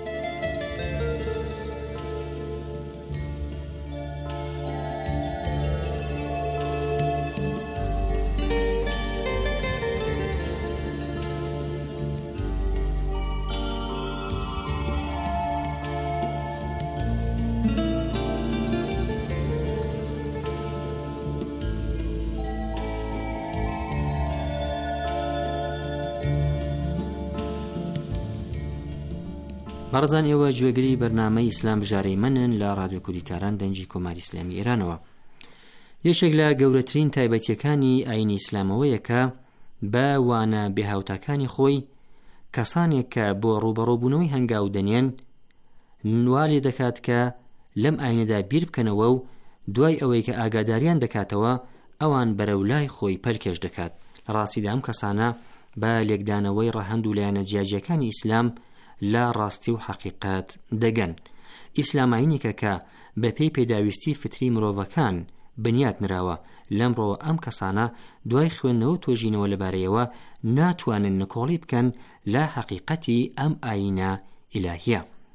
بەڕێزان ئێوە گوێگری بەرنامەی ئیسلام بژارەی منن لە ڕادیۆ کوردی تاران دەنجی کۆماری ئیسلامی ئێرانەوە. یەکێک لە گەورەترین تایبەتیەکانی ئاینی ئیسلامەوەیە کە بە وانە بێهاوتاکانی خۆی کەسانێک کە بۆ ڕوبەڕۆبوونەوەی هەنگاو دەنێن نوالێ دەکات کە لەم ئاینەدا بیر بکەنەوە و دوای ئەوەی کە ئاگاداریان دەکاتەوە ئەوان بەرەولای خۆی پەرکێش دەکات. لە ڕاستیدا ئەم کەسانە بە لێکدانەوەی ڕەهەند و لایەنە جیاجیەکانی ئیسلام لا ڕاستی و حەقیقەت دەگەن. ئیسلاماینێکە کە بە پێی پێداویستی فتری مرۆڤەکان بنیات نراوە. لەمڕۆ ئەم کەسانە دوای خوێندنەوە تۆژینەوە لەبارەیەوە ناتوانن نکۆڵی بکەن لە حەقیقەتی ئەم ئاینە ئیلاهیە.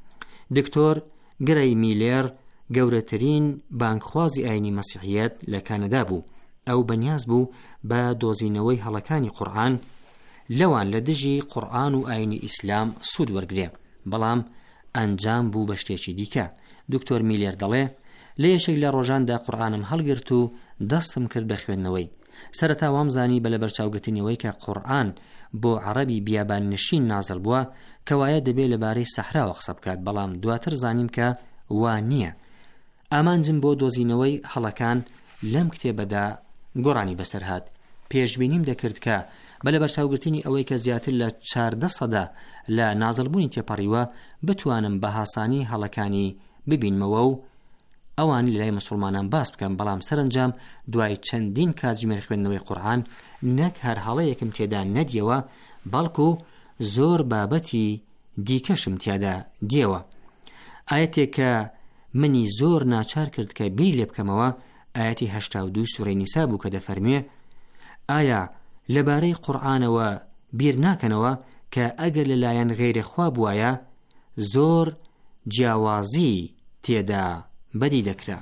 دکتۆر گرەی میلێر گەورەترین بانکخوازی ئاینی مەسیحیەت لە کانەدا بوو. ئەو بەنیاز بوو بە دۆزینەوەی هەڵەکانی قورئان لەوان لە دژی قورئان و ئاینی ئیسلام سوود وەرگرێ، بەڵام ئەنجام بوو بە شتێکی دیکە. دکتۆر میلێر دەڵێ لە یەشێک لە ڕۆژاندا قورئانم هەڵگرت و دەستم کرد بە خوێندنەوەی. سەرەتا وامزانی بە لە بەرچاوگرتنەوەی کە قورئان بۆ عەرەبی بیابان نشین نازڵ بووە کەوایە دەبێت لەبارەی سەحراوە قسە بکات، بەڵام دواتر زانیم کە وان نییە. ئامانجم بۆ دۆزینەوەی هەڵەکان لەم کتێبەدا گۆڕانی بەسەر هات. پێشبینیم دەکرد کە بە لە بەرچاوگرتنی ئەوەی کە زیاتر لە چاردە سەدا لە نازڵبوونی تێپەڕیوە بتوانم بە هاسانی هەڵەکانی ببینمەوە و ئەوان لەلای مسلمانان باس بکەم، بەڵام سەرنجام دوای چەندین کاتژمێر خوێندنەوەی قورئان نەک هەر هەڵەیەکم تێدا نەدیەوە، بەڵکو زۆر بابەتی دیکەشم تیادا دیەوە. ئاەتێک کە منی زۆر ناچار کرد کە بیری لێ بکەمەوە ئاەتی هەشتا و دوو سوورەی نیسا بوو کە دەفەرمێ ئایا لەبارەی قورئانەوە بیر ناکەنەوە کە ئەگەر لەلایەن غەیری خوا بوایە زۆر جیاوازی تێدا بەدی دەکرا.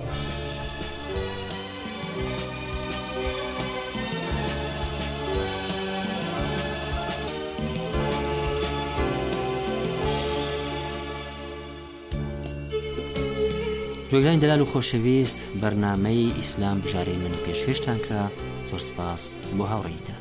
جۆگرانی دەلال و خۆشەویست، بەرنامەی ئیسلام بژارەی من پێشکەشتان کرا. زۆر سپاس بۆ هاوڕێیتان.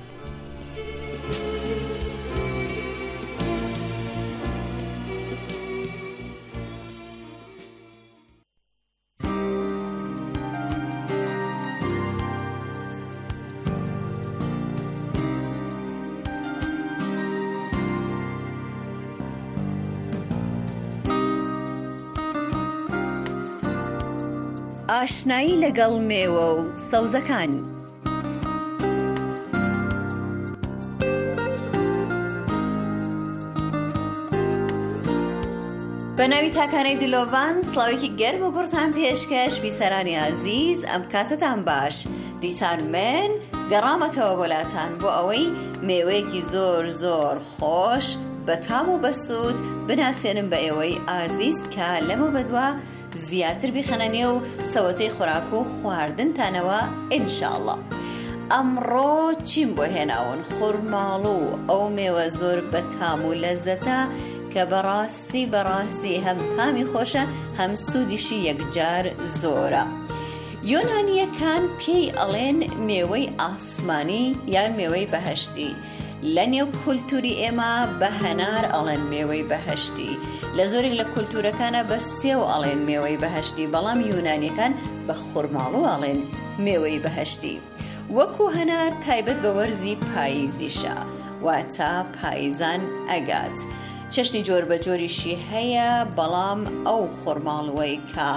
ئاشنایی لەگەڵ مێوە و سەوزەکان. بە ناوی تاکانەی دلۆڤان سڵاوێکی گەرم و گورتان پێشکەش بیسەرانی عەزیز، ئەم کاتتان باش. دیسان من گەڕامەتەوە وەلاتان بۆ ئەوەی مێوەیەکی زۆر زۆر خۆش بە تام و بەسوود بناسێنم بە ئێوەی عەزیز کە لەمە بەدووە زیاتر بیخەنەنێ و سەوەتەی خوراک و خواردنتانەوە ئینشاءڵڵا. ئەمڕۆ چیم بۆ هێناون؟ خورماڵ و ئەو مێوە زۆر بە تام و لەزەتە کە بەڕاستی بەڕاستی هەم تامی خۆشە هەم سوودیشی یەکجار زۆرە. یۆنانیەکان پێی ئەڵێن مێوەی ئاسمانی یان مێوەی بەهەشتی. لە نێو کولتوری ئێمە بە هەنار ئەڵێن مێوەی بەهەشتی، لە زۆرێک لە کولتورەکانە بە سێو ئەڵێن مێوەی بەهەشتی، بەڵام یۆنانیەکان بە خورماڵو ئەڵێن مێوەی بەهەشتی. وەکو هەنار تایبەت بە وەرزی پاییزیشە، واتە پاییزان ئەگات. چەشنی جۆر بە جۆریشی هەیە، بەڵام ئەو خورماڵوەی کە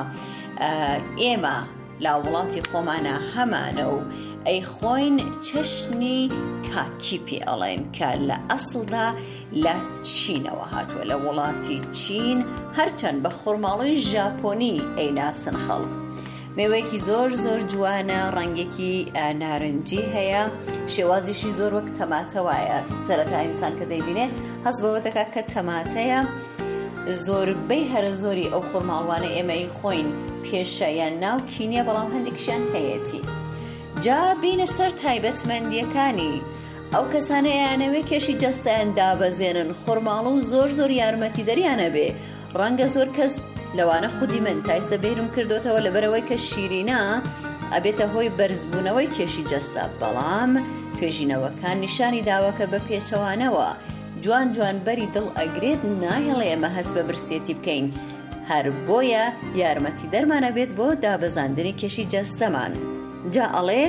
ئێمە لا وڵاتی خۆمانە هەمانە و ئەی خۆین چەشنی کاکیپی ئەڵێن کە لە ئەسڵدا لە چینەوە هاتووە، لە وڵاتی چین، هەرچەند بە خورماڵی ژاپۆنی ئەیناسن خەڵک. مێوەیەکی زۆر زۆر جوانە، ڕەنگێکی نارنجی هەیە، شێوازیشی زۆر وەک تەماتەوایە. سەرەتا ئینسان کە دەیبینێ هەست بەوە دەکات کە تەماتەیە. زۆربەی هەرە زۆری ئەو خورماڵوانە ئێمەی خۆین پێشە یان ناو کینیە، بەڵام هەندێکشیان هەیەتی. جا بینە سەر تایبەتمەندیەکانی ئەو کەسانەیانەوێ کێشی جەستیان دابەزێنن خورماڵ و زۆر زۆر یارمەتی دەریانە بێ. ڕەنگە زۆر کەس لەوانە خودی من تایسە بیرم کردوتەوە لەبەرەوەی کە شیرینە ئەبێتە هۆی بەرزبوونەوەی کێشی جەستا، بەڵام توێژینەوەکان نیشانی داوەکە بە پێچەوانەوە جوان جوان بەری دڵ ئەگرێت، ناهێڵێ ئێمە هەست بە برسێتی بکەین، هەر بۆیە یارمەتی دەرمانە بێت بۆ دابەزاندنی کێشی جەستەمان. جا ئەڵێ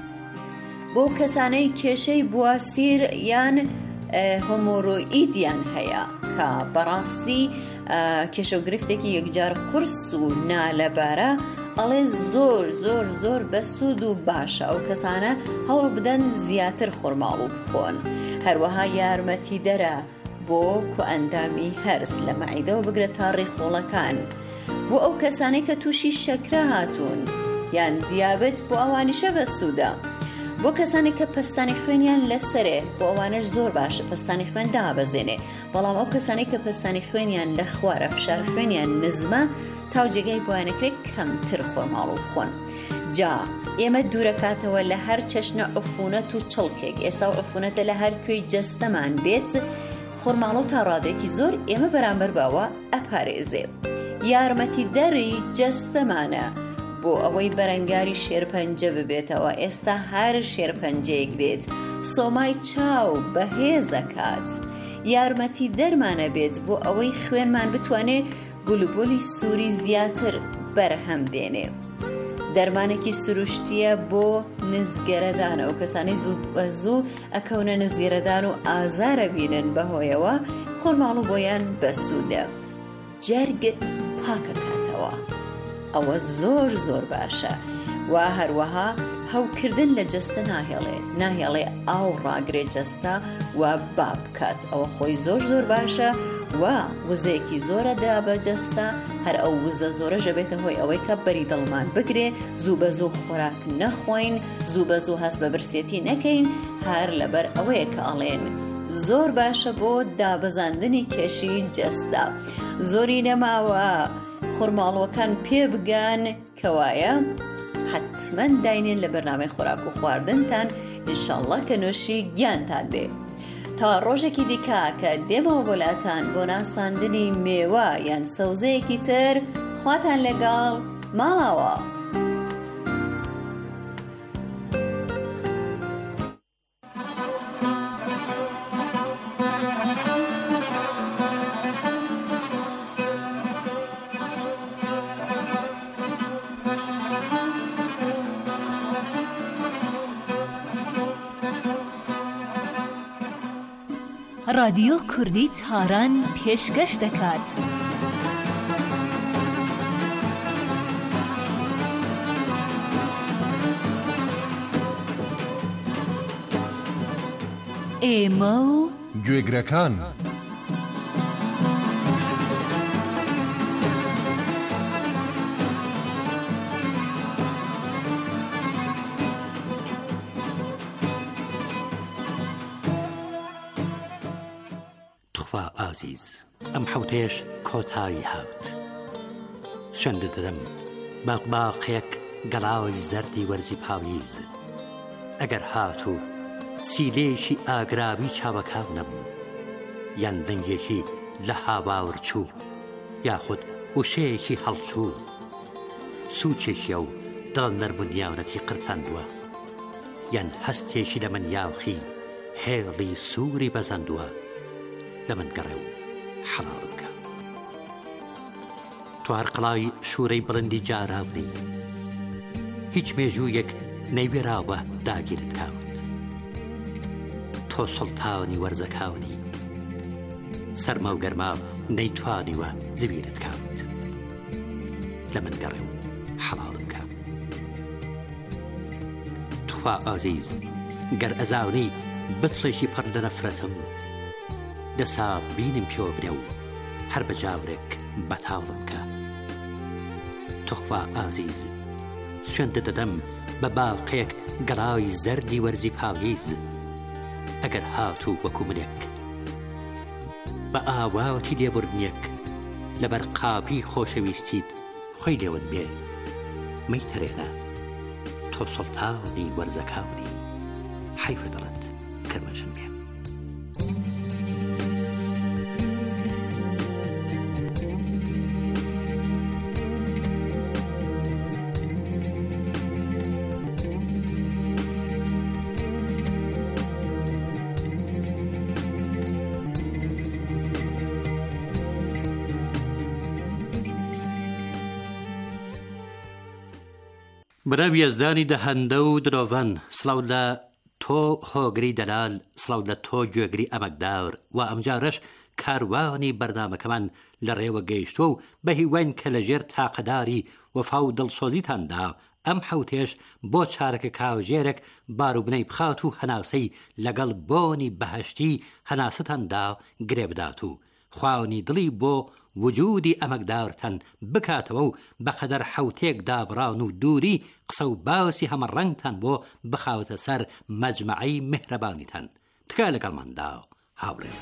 بۆ کەسانەی کێشەی بواسیر یان هۆمۆڕۆئیدیان هەیە کە بەڕاستی کێشە و گرفتێکی یەکجار قورس و نالەبارە، ئەڵێ زۆر زۆر زۆر بەسوود و باشە ئەو کەسانە هەوڵ بدەن زیاتر خورماڵ و بخۆن. هەروەها یارمەتی دەرە بۆ کو ئەندامی هەرس لە مەعیدەوە بگرێت تا ڕێخۆڵەکان. بۆ ئەو کەسانەی کە تووشی شەکرە هاتوون یان دیابێت بۆ ئەوانیشە بەسوودە. بۆ کەسانی کە پەستانی خوێنیان لەسەرێ بۆ ئەوانش زۆر باشە پەستانی خوێن دابەزێنێ، بەڵام ئەو کەسانی کە پەستانی خوێنیان لە خوارە فشار خوێنیان نزمە تاو جێگای بۆیانەکرێت کەمتر خۆرماڵ بخۆن. جا ئێمە دوورەکاتەوە لە هەر چەشنە عفونەت و چڵکێک، ئێستا و عفونەتە لە هەر کوێی جەستەمان بێت خۆرماڵ و تا ڕادێکی زۆر ئێمە بەرامبەر باوە ئەپارێزێ. یارمەتی دەری جەستەمانە بۆ ئەوەی بەرەنگاری شێرپەنجە ببێتەوە، ئێستا هەر شێرپەنجەیەک بێت، سۆمای چاو بەهێزەکات، یارمەتی دەرمانە بێت بۆ ئەوەی خوێنمان بتوانێ گلوبۆلی سووری زیاتر بەرهەم بێنێ. دەرمانێکی سروشتیە بۆ نزگەرەدانە و کەسانی زوو زوو ئەکەونە نزگەرەدان و ئازارە بینن بەهۆیەوە خۆرماڵ و بۆیان بەسوودە. جەرگ پاکەکاتەوە، ئەوە زۆر زۆر باشە. و هەروەها هەوکردن لە جەستە ناهێڵێ ناهێڵێ ئاو ڕاگرێ جەستە و بابکات، ئەوە خۆی زۆر زۆر باشە و وزەیەکی زۆرە دا بە جەستە، هەر ئەو وزە زۆرەژە بێتە هۆی ئەوەی کە بەری دڵمان بگرێ، زوو بە زوو خۆراک نەخۆین، زوو بە زوو هەست بە برسێتی نەکەین، هەر لەبەر ئەوەیە کە ئەڵێن زۆر باشە بۆ دابەزاندنی کێشی جەستە. زۆری نەماوە خۆرماڵوەکان پێ بگان کەوایە حتمەن داینێن لە بەرنامەی خۆراک و خواردنتان، ئینشاءڵڵا کە نوێشی گیانتان بێ. تا ڕۆژێکی دیکە کە دێمەوە بۆلاتان بۆ ناساندنی مێوە یان سەوزەیەکی تر، خواتان لەگەڵ ماڵاوە. رادیۆ کوردی تاران پێشکەش دەکات. ئێمە و گوێگرەکان عزیز، ئەم حوتێش کۆتایی هاوت سوێندە دەدەم باقباقێک گەڵاوی زەردی وەرزی پاویز، ئەگەر هاتوو سیلێشی ئاگراوی چاوەکاو نەبوو یان دەنگێکی لە هاواور چوو یاخود وشەیەکی هەڵچوو، سوچێکیە و دڵ نەرمونیاونەتی قرتاندووە یان هەستێکی لە من یاوخی هێڵی سووری بەزەندووە، لە من گەڕێ و حەڵاڵ بکە. تۆ هەر قڵاوی شوورەی بڵندی جاراونی، هیچ مێژوویەک نەیبێراوە داگیرت کاوت، تۆ سڵتاونی وەرزەکاونی، سەرما و گەرما نەیتوانیوە زبیرت کاوت، لە من گەڕێ و حەڵاڵ بکە. تخوا ئازیز گەر ئەزاونی بتڵێکی پڕ لە نەفرەتم، دەسا بینم پێوە برێ و هەر بە جاورێک بەتاڵم کە. تخوا ئازیز سوێندە دەدەم بە باقێک گەڵاوی زەردی وەرزی پاویز، ئەگەر هاتوو وەکو منێک بە ئاواوەتی لێبوردنیەک لەبەر قاپی خۆشەویستیت خۆی لێون بێ، مەیتەرێنە تۆ سڵتاونی وەرزەکاونی، حەیفە دڵت کرمەژن بێ. بەناوی یەزدانی دەهەندە و درۆڤەن، سڵاو لە تۆ هۆگری دەلال، سڵاو لە تۆ گوێگری ئەمەکداور و ئەمجارەش کاروانی بەرنامەکەمان لە ڕێوە گەیشتووە و بە هیوان کە لەژێر تاقەداری وەفا و دڵسۆزیتاندا ئەم حوتێش بۆ چارەکە کاوژێرێک باروبنەی بخات و هەناسەی لەگەڵ بۆنی بەهەشتی هەناستاندا گرێ بدات و خوانی دڵی بۆ وجودی ئەمەکداورتەن بکاتەوە و بەقەدەر حوتێک دابڕاون و دووری قسە و باوسی هەمە ڕەنگتان بۆ بخاوتە سەر مەجمەعەی میهرەبانیتان. تکایە لەگەڵماندا هاوڕێن.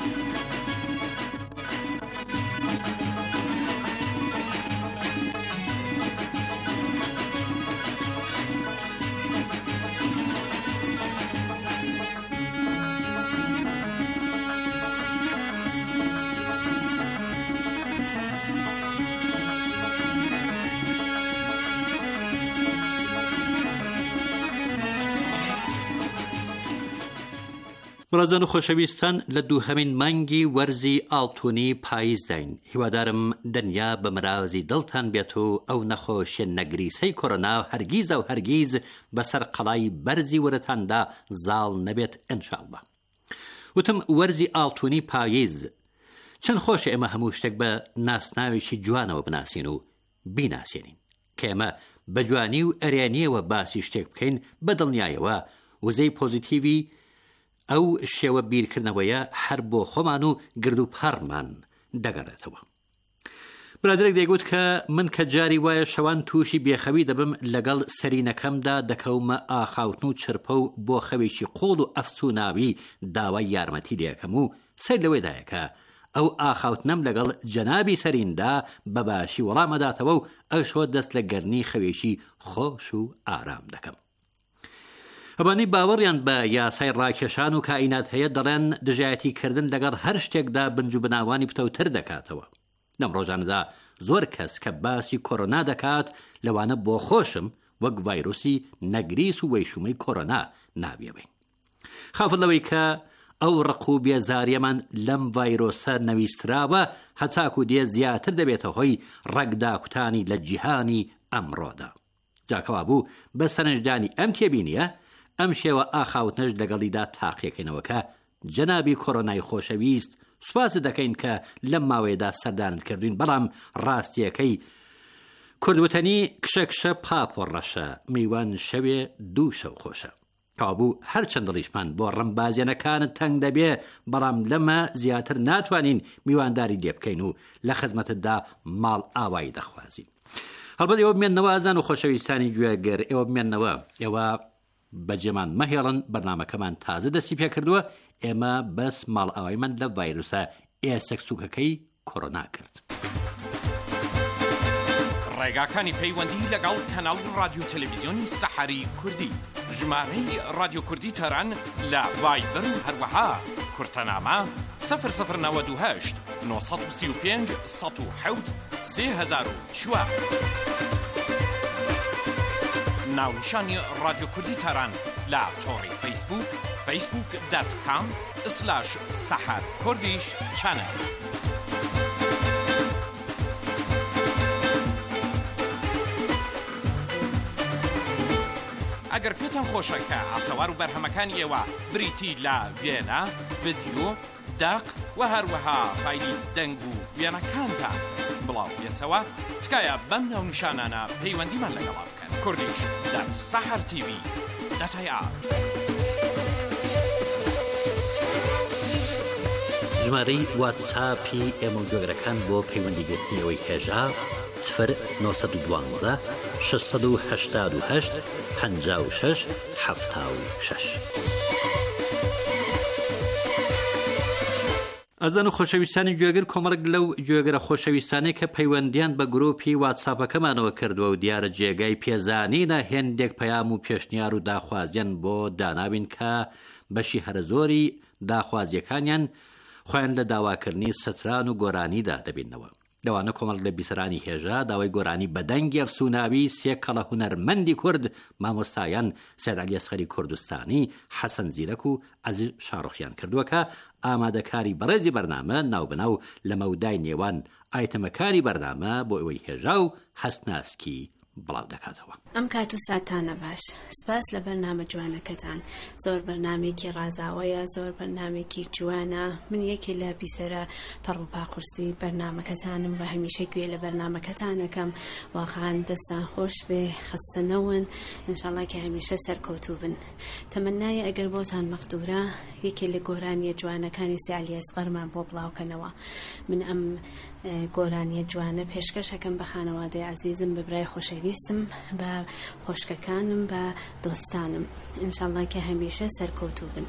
بەڕێزان و خۆشەویستان، لە دووهەمین مانگی وەرزی ئاڵتوونی پاییزداین. هیوادارم دنیا بە مراوزی دڵتان بێت و ئەو نەخۆشیە نەگریسەی کۆرۆنا هەرگیز و هەرگیز بەسەر قەڵای بەرزی وەرەتاندا زاڵ نەبێت ئینشاءڵڵا. وتم وەرزی ئاڵتوونی پاییز چەند خۆشە ئێمە هەموو شتێک بە ناسناوێکی جوانەوە بناسین و بیناسێنین کە ئێمە بە جوانی و ئەرێنیەوە باسی شتێک بکەین بە دڵنیایەوە وزەی پۆزیتیڤی ئەو شێوە بیرکردنەوەیە هەر بۆ خۆمان و گرد و پەڕمان دەگەڕێتەوە. برادرێک دەیگوت کە من کە جاری وایە شەوان تووشی بێخەوی دەبم لەگەڵ سەرینەکەمدا دەکەومە ئاخاوتن و چرپە و بۆ خەوێکی قۆڵ و ئەفسووناوی داوای یارمەتی دەکەم و سەر لەوەیدایە کە ئەو ئاخاوتنەم لەگەڵ جەنابی سەریندا بەباشی وەڵامەداتەوە و ئەشۆ دەست لە گەرنی خەوێکی خۆش و ئارام دەکەم. ئەوانەی باوەڕیان بە یاسای ڕاکێشان و کائینات هەیە دەڵێن دژایەتیکردن لەگەڵ هەر شتێکدا بنج و بناوانی پتەوتر دەکاتەوە. لەم ڕۆژانەدا زۆر کەس کە باسی کۆرۆنا دەکات لەوانە بۆ خۆشم وەک ڤایرۆسی نەگریس و وەیشومەی کۆرۆنا نابێبین. خافت لەوەی کە ئەو ڕق و بێزاریەمان لەم ڤایرۆسە نەویستراوە هەتاکو دێ زیاتر دەبێتە هۆی ڕەگداکوتانی لە جیهانی ئەمڕۆدا. جاکەوا بوو بە سەرنجدانی ئەم تێبینیە ئەم شێوە ئاخاوتنەش لەگەڵیدا تاقیەکەینەوە کە جەنابی کۆرۆنای خۆشەویست سوپاس دەکەین کە لەم ماوەیەدا سەردانت کردوین، بەڵام ڕاستیەکەی کوردوتەنی کشە کشە پاپۆڕەشە میوان شەوێ دوو شەو خۆشە. کابوو هەرچەند دڵیشمان بۆ ڕەمبازیەنەکانت تەنگ دەبێ، بەڵام لەمە زیاتر ناتوانین میوانداری لێ بکەین و لە خزمەتتدا ماڵ ئاوایی دەخوازین. هەڵبەت ئێوە بمێننەوە ئازان و خۆشەویستانی گوێگەر، ئێوە بمێننەوە، ئێوە بەجێمان مەهێڵن، بەرنامەکەمان تازە دەستی پێ کردووە، ئێمە بەس ماڵ ئاوایمان لە ڤایرۆسە ئێسەکسوکەکەی کۆرۆنا کرد. ڕێگاکانی پەیوەندی لەگەڵ کەناڵ رادیۆ تەلەڤیزیۆنی سەحەری کوردی، ژمارەی رادیۆ کوردی تەران لە ڤایبەر و هەروەها کورتەنامە سەفر سەفر نەوەد و هەشت نۆ سەد و سی و پێنج سەد و حەوت سێ هەزار و چوار. ناونیشانی رادیۆ کوردی تەران لە تۆڕی فەیسبوک فەیسبوک دات کام سلاش سەحەر کوردیش چانەل. ئەگەر پێتان خۆشە کە ئاسەوار و بەرهەمەکانی ئێوە بریتی لە وێنە، ڤیدیۆ، داق و هەروەها فایلی دەنگ و وێنەکانتان بڵاو بێتەوە، تکایە بەم ناونیشانانە پەیوەندیمان لەگەڵا بکەن. کوردیش دەر سەحەر تیڤی دەتای ئا. ژمارەی واتساپی ئێمە و جۆگرەکان بۆ پەیوەندیگرتنیەوەی هێژا سفر نۆ سەد و دوانزە شەش سەد و هەشتاد و هەشت پەنجا و شەش هەفتا و شەش. ئەزان و خۆشەویستانی گوێگر، کۆمەڵک لەو گوێگەرە خۆشەویستانەی کە پەیوەندیان بە گرۆپی واتساپەکەمانەوە کردووە و دیارە جێگای پێزانینە هێندێک پەیام و پێشنیار و داخوازیان بۆ داناوین کە بەشی هەرە زۆری داخوازیەکانیان خۆیان لە داواکردنی ستران و گۆرانیدا دەبینەوە. لەوانە کۆمەڵک لە بیسەرانی هێژا داوای گۆرانی بە دەنگی ئەفسووناوی سێ کەڵە هونەرمەندی کورد، مامۆستایان سەید عەلی ئەسغەری کوردستانی، حەسەن زیرەک و عەزیز شاڕۆخیان کردووە کە ئامادەکاری بەڕێزی بەرنامە ناوبناو لە مەودای نێوان ئایتەمەکانی بەرنامە بۆ ئەوەی هێژا و هەستناسکی بڵاو دەکاتەوە. ئەم کات و ساتانە باش سپاس لە بەرنامە جوانەکەتان زۆر بەرنامێکی ڕازاوەیە زۆر بەرنامێکی جوانە من یەکێ لە بیسەرە پەڕوپاقورسی بەرنامەکەتانم بە هەمیشە گوێ لە بەرنامەکەتانەکەم واقعان دەستان خۆش بێ خەستەنەون ئینشاڵڵا کە هەمیشە سەرکەوتوو بن تەمەنایە ئەگەر بۆتان مەختورە یەکێ لە گۆرانیە جوانەکانی سیعلی ئەسغەرمان بۆ بڵاوکەنەوە من ئەم گۆرانیە جوانە پێشکەشەکەم بە خانەوادەی عەزیزم بە برای خۆشەویستم بە خۆشکەکانم بە دۆستانم ئینشاڵڵا کە هەمیشە سەرکەوتوو بن.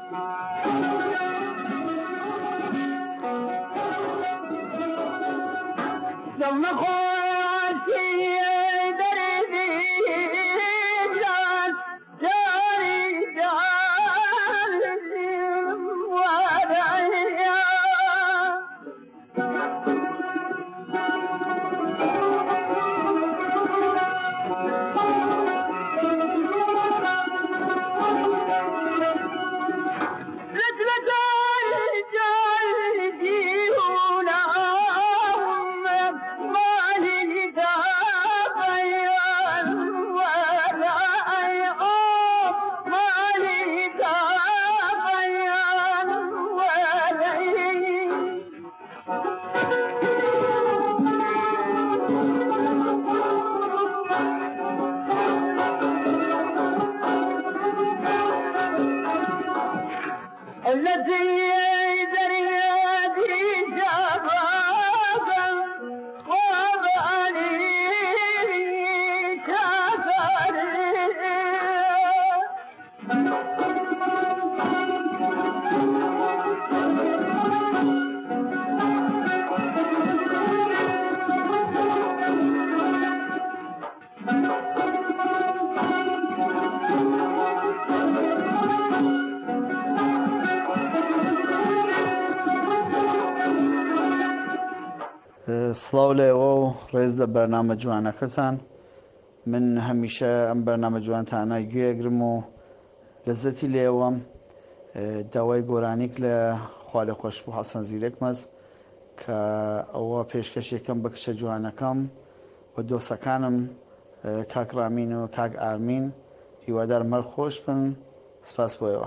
سڵاو لێەوە و ڕێز لە بەرنامە جوانەکەتان من هەمیشە ئەم بەرنامە جوانتانە گوێگرم و لەزەتی لێوەم داوای گۆرانیک لە خوا لێ خۆش بوو حەسەن زیرەک مەست کە ئەوە پێشکەشێکم بە کچە جوانەکەم و دۆستەکانم کاک ڕامین و کاک ئارمین هیوادار مەر خۆش بن سپاس بۆیەوە.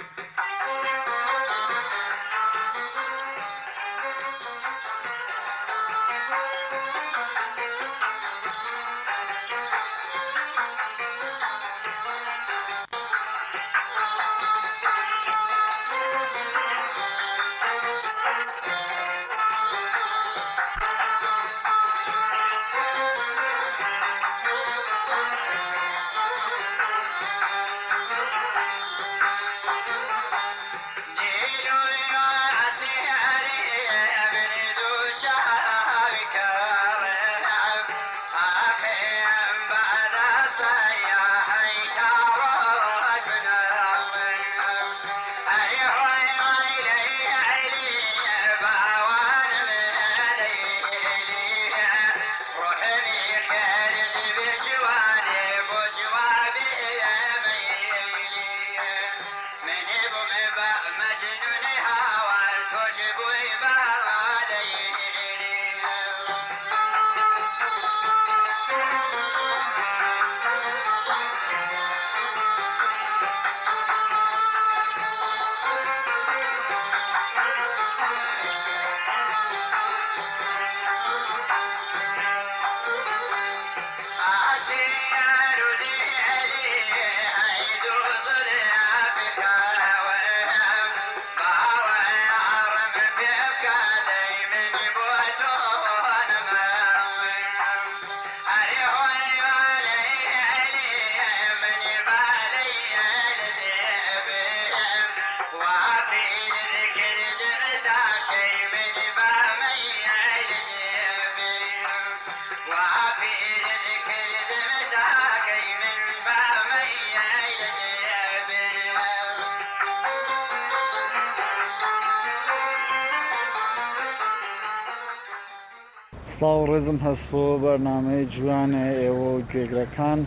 سڵاو و ڕێزم هەست بۆ بەرنامەی جوانە ئێوە و گوێگرەکان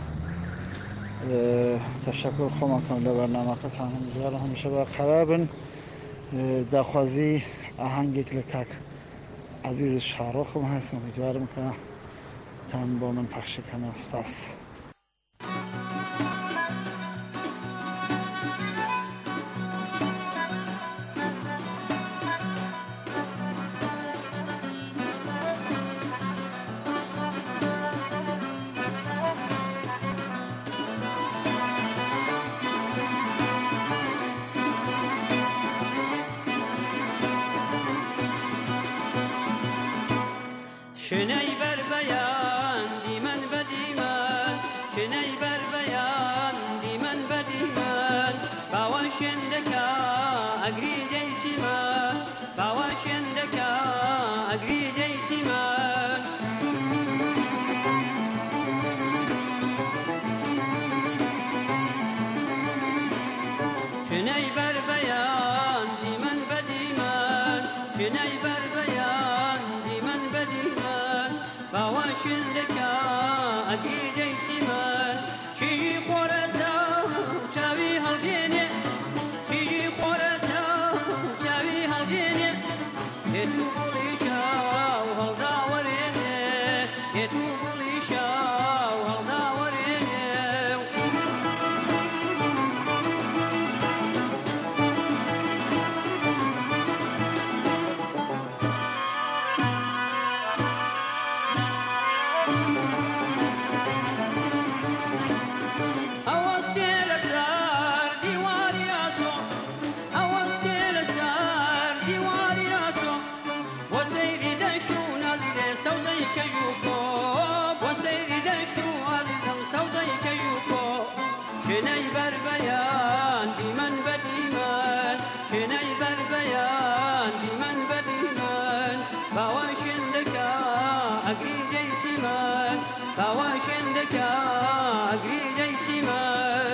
تەشەکر خۆمەکەم لە بەرنامەکەتان هەمیجار هەمیشە بە قەرابن داخوازی ئاهەنگێک لە کاک عەزیز شارۆخم هەست ئومیدوارم کە کاتتان بۆ من پەخشەکەنە. سپاس. شنەی بەربەیان دیمەن بە دیمەن، شنەی بەربەیان دیمەن بە دیمەن، باوە شێندەکە ئەگری دەیچیمەن، باوە شێندەکە ئەگری دەیچیمەن. شنەی بەربەیان دیمەن بە دیمەن، شنەی بەربەیان دیمەن بە دیمەن، باوە شێندەکە ئەگری دەیچیمەن. کیژی خۆرەتە چاوی هەڵدێنێ، کیژی خۆرەتە چاوی هەڵدێنێ، هێت و گوڵی شاو هەڵداوەرێنێ، هێت و گوڵی شاو هەڵداوەرێنێ. ئەوەستێ لەسەر دیواری ئاسۆ، ئەوەستێ لەسەر دیواری ئاسۆ، بۆ سەیری دەشت و ناڵیرێ سەوزەی کەژ و کۆ، بۆ سەیری دەشت و ناڵیرێ سەوزەی کەژ و کۆ. شنەی بەربەیان دیمەن بە دیمەن، شنەی بەربەیان دیمەن بە دیمەن، باوە شێندەکە ئەگری دەیچیمەن، باوە شێندەکە ئەگری دەیچیمەن.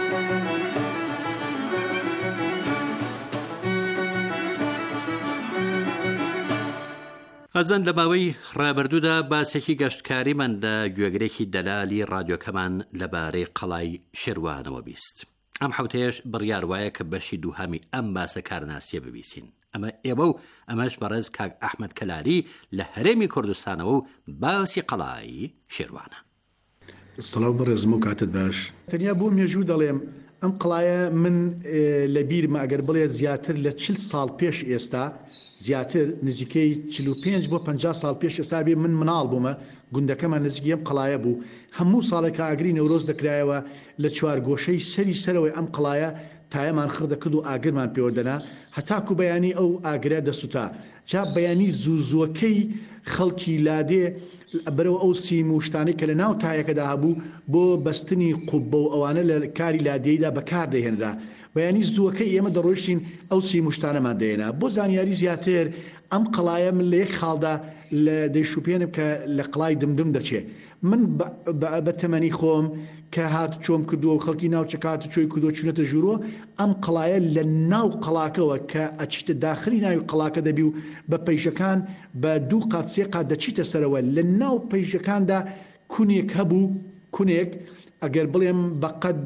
ئەزان لە ماوەی ڕابردوودا باسێکی گەشتکاریمان لە گوێگرێکی دەلالی ڕادیۆکەمان لەبارەی قەڵای شێروانەوە بیست. ئەم حوتەیەش بڕیار وایە کە بەشی دووهەمی ئەم باسە کارناسیە ببیسین. ئەمە ئێوە و ئەمەش بەڕێز کاک ئەحمەد کەلاری لە هەرێمی کوردستانەوە و باسی قەڵای شێروانە. سڵاو بەڕێزم و کاتت باش. تەنیا بۆ مێژوو دەڵێم ئەم قڵایە من لە بیرمە ئەگەر بڵێ زیاتر لە چل ساڵ پێش ئێستا، زیاتر نزیکەی چل و پێنج بۆ پەنجا ساڵ پێش ئێستا بێ من مناڵ بوومە، گوندەکەمان نزیکی ئەم قڵایە بوو. هەموو ساڵێکە ئاگری نەورۆز دەکرایەوە لە چوارگۆشەی سەری سەرەوەی ئەم قڵایە تایەمان خڕدەکرد و ئاگرمان پێوەدەنا، هەتاکو بەیانی ئەو ئاگرە دەسووتا. جا بەیانی زوو زووەکەی خەڵکی لادێ بەرەو ئەو سیم و شتانی کە لە ناو تایەکەدا هەبوو بۆ بەستنی قوبە و ئەوانە لە کاری لادێیدا بەکاردەهێنرا. بەیانی زووەکەی ئێمە دەڕۆشتین ئەو سیم و شتانەمان دەهێنا. بۆ زانیاری زیاتر ئەم قڵایە من لە یەک خاڵدا لە دەیشوپێنم کە لە قڵای دمدم دەچێت. من بە تەمەنی خۆم کە هات چۆم کردووە و خەڵکی ناوچەکات چۆی کردو چونەتە ژوورۆ، ئەم قڵایە لە ناو قڵاکەوە کە ئەچیتە داخلی ناوی قڵاکە دەبی و بە پەیژەکان بە دوو قات سێ قات دەچیتە سەرەوە. لە ناو پەیژەکاندا کونێک هەبوو، کونێک ئەگەر بڵێم بەقەد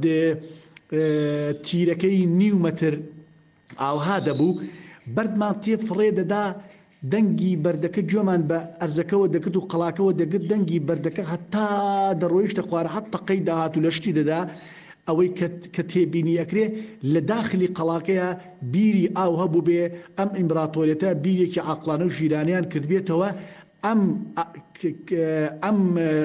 تیرەکەی نیو مەتر ئاوها دەبوو، بەردمان تێ فڕێ دەدا، دەنگی بەردەکە گوێمان بە ئەرزەکەەوە دەکرد و قەڵاکەوە دەگرت، دەنگی بەردەکە هەتا دەڕۆیشتە خوارە حەت تەقەی داهات و لە شتی دەدا. ئەوەی کە تێبینی ئەکرێ لە داخلی قەڵاکەیە بیری ئاو هەبوو بێ، ئەم ئیمبراتۆریەتە بیرێکی عاقلانە و ژیرانیان کردبێتەوە. ئەم ئەم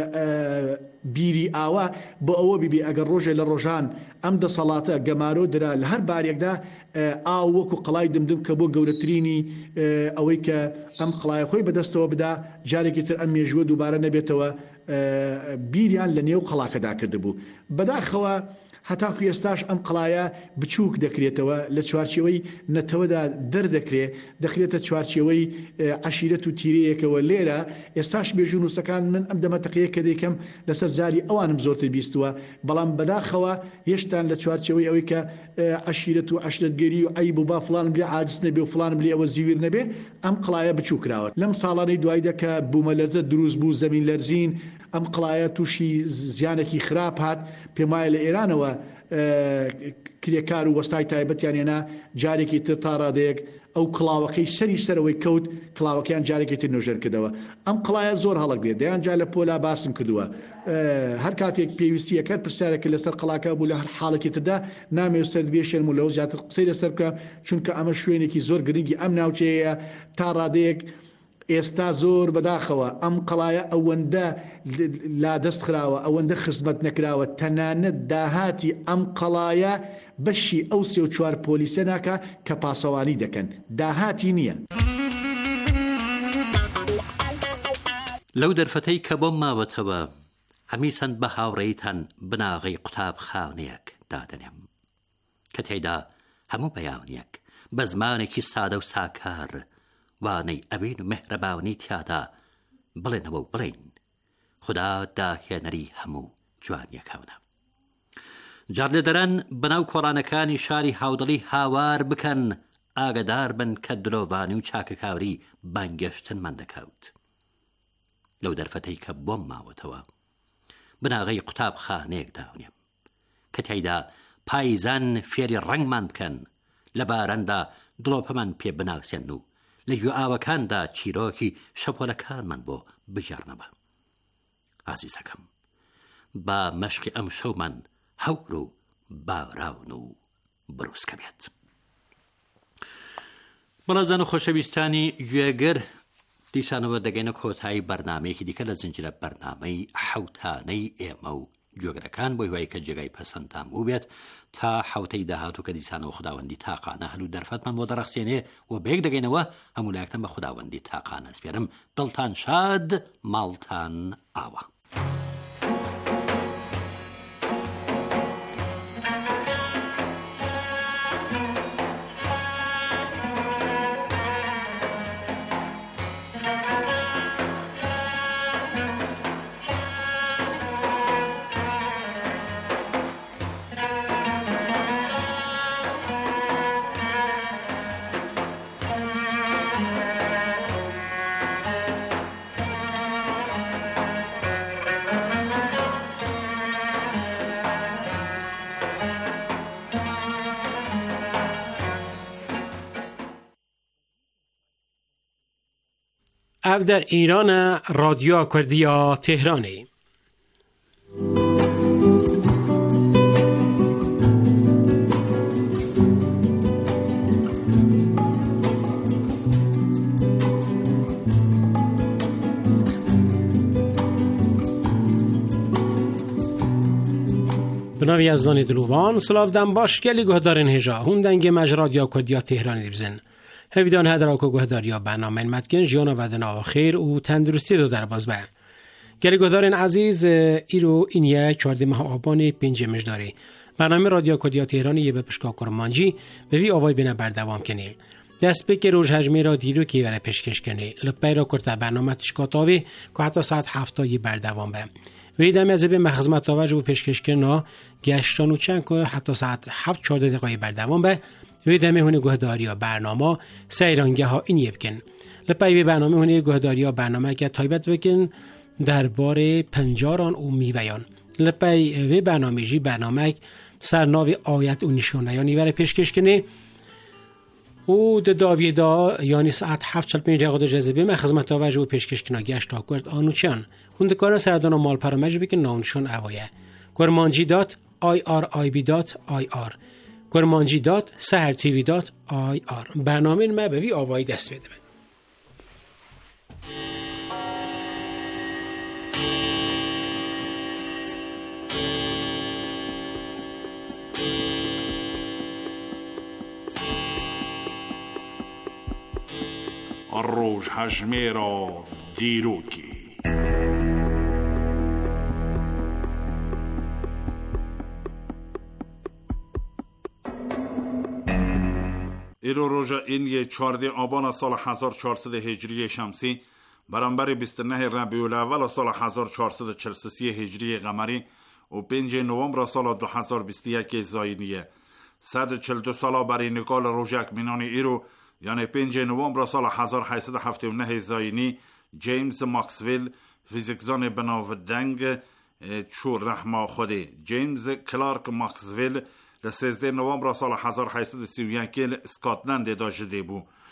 بیری ئاوا بۆ ئەوە بیبێ ئەگەر ڕۆژێ لە ڕۆژان ئەم دەسەڵاتە گەمارۆ درا لە هەر بارێکدا ئاو وەکو قەڵای دمدم کە بۆ گەورەترینی ئەوەی کە ئەم قڵایە خۆی بەدەستەوە بدا، جارێکی تر ئەم مێژووە دووبارە نەبێتەوە، بیریان لە نێو قەڵاکەدا کردبوو. بەداخەوە هەتاکو ئێستاش ئەم قڵایە بچووک دەکرێتەوە، لە چوارچێوەی نەتەوەدا دەردەکرێ، دەخرێتە چوارچێوەی عەشیرەت و تیرەیەکەوە. لێرە ئێستاش بێژوو نووسەکان من ئەم دەمەتەقەیە کە دەیکەم لەسەر زاری ئەوانم زۆرتر بیستووە، بەڵام بەداخەوە هێشتان لە چوارچێوەی ئەوەی کە عەشیرەت و عەشرەتگەری و عەیب و با فڵان بێ عاجز نەبێ و فڵان بێ ئەوە زیویر نەبێ، ئەم قڵایە بچوو کراوە. لەم ساڵانەی دوایدا کە بوومە لەرزە دروست بوو، زەمین لەرزین، ئەم قڵایە تووشی زیانێکی خراپ هات. پێم وایە لە ئێرانەوە کرێکار و وەستای تایبەتیان هێنا جارێکی تر تا ڕادەیەک ئەو کڵاوەکەی سەری سەرەوەی کەوت کڵاوەکەیان جارێکی تر نوێژەر کردەوە. ئەم قڵایە زۆر هەڵک بێت دەیان جا لە پۆلا باسم کردووە هەر کاتێک پێویستیە کە پرسیارێکە لەسەر قڵاکە بوو لە هەر حاڵێکی تردا نامێوێت بێ شێرم و لەو زیاتر قسەی لەسەر بکە چونکە ئەمە شوێنێکی زۆر گرنگی ئەم ناوچەیە تا ڕادەیەک ئێستا زۆر بەداخەوە ئەم قڵایە ئەوەندە لا دەست خراوە ئەوەندە خزمەت نەکراوە تەنانەت داهاتی ئەم قڵایە بەشی ئەو سێ و چوار پۆلیسە ناکە کە پاسەوانی دەکەن داهاتی نییە. لەو دەرفەتەی کە بۆم ماوەتەوە هەمیسەن بە هاوڕێیتان بناغی قوتابخانەیەک دادەنێم کە تێیدا هەموو بەیانیەک بە زمانێکی سادە و ساکار وانەی ئەوین و مهرەباونی تیادا بڵێنەوە و بڵێن خدا داهێنەری هەموو جوانیەکەونە. جار لە دەرەن بەناو کۆڕانەکانی شاری هاودڵی هاوار بکەن ئاگدار بن کە دلۆڤانی و چاکەکاوری بانگەشتنمان دەکەوت. لەو دەرفەتەی کە بۆم ماوەتەوە بناغی قوتابخانەیەک داونێم کە تێیدا پایزان فێری ڕەنگمان بکەن لە بارەندا دڵۆپەمان پێ بناوسێن و لە گوێئاوەکاندا چیرۆکی شەپۆلەکانمان بۆ بژێڕنەوە. ئازیزەکەم با مەشقی ئەم شەومان هەور و باوراون و بروسکە بێت. بەڵازان و خۆشەویستانی گوێگر دیسانەوە دەگەینە کۆتایی بەرنامەیەکی دیکە لە زنجیرە بەرنامەی حەوتانەی ئێمە و گوێگرەکان بۆی وای کە جێگای پەسەندتان بوو بێت تا حەوتەی داهاتوو کە دیسانەوە خوداوەندی تاقانە هەلو دەرفەتمان بۆ دەڕەخسێنێ و بەیەک دەگەینەوە هەموو لایەکتان بە خوداوەندی تاقانە سپێرم دڵتان شاد ماڵتان ئاوە. او در ایران رادیو کردیا تهرانی. بناوی یزدان دلوان سلاف دم باش گلی گهدارن هجا هوندنگ مج رادیو کردیا تهرانی بزن. هفیدان هدرا که گهداریا برنامه مدکن جیانا و دنا خیر و تندرستی دو در باز به. گلی گهدارن عزیز ایرو اینیه چارده ماه آبان پنجمش داره. برنامه رادیو کردیا تهرانی یه به پشکا کرمانجی به وی آوای بینه بردوام کنه. دست به که روز هجمه را دیرو که وره پشکش کنه. لپای را کرده برنامه تشکاتاوی که حتی ساعت هفتایی بردوام به. وی دم از به مخزمت تاوج و پشکش کنه گشتان و چند که حتی ساعت هفت چارده دقیقه بردوام به. وی دم هونه گهداریا برنامه سیرانگه ها این یبکن. لپای به برنامه هونه گهداریا برنامه که تایبت بکن درباره پنجاران و میویان. لپای به برنامه جی برنامه سرناوی آیت و نشانیانی وره پشکش کنه. او د داوی دا یعنی ساعت هفت چل پنج دقیقه جذبه من خدمت تاوج و پیشکش کنه گشت تا کرد آنوچان هند کار سردان مال پرامج بکن نامشون اوایه کرمانجی دات آی آر آی بی دات آی آر کرمانجی دات سحر تیوی دات آی آر برنامه ما به وی آوایی دست بده. الروج هجميرا ديروكي ایرو روژا این یه چارده آبان سال هزار و چهارصد هجری شمسی برابر بیست و نه ربیع الاول سال هزار و چهارصد و چهل و سه هجری قمری و پنج نوامبر سال دو هزار و بیست و یک زاینیه صد و چهل و دو سال برای نکال روژک مینان ایرو یعنی پنج نوامبر سال هزار و هشتصد و هفتاد و نه زاینی جیمز ماکسویل فیزیکزان بناو دنگ چو رحما خودی جیمز کلارک ماکسویل ل سیزده نوامبر سال هزار و هشتصد و سی و یک اسکاتلند دا جده بو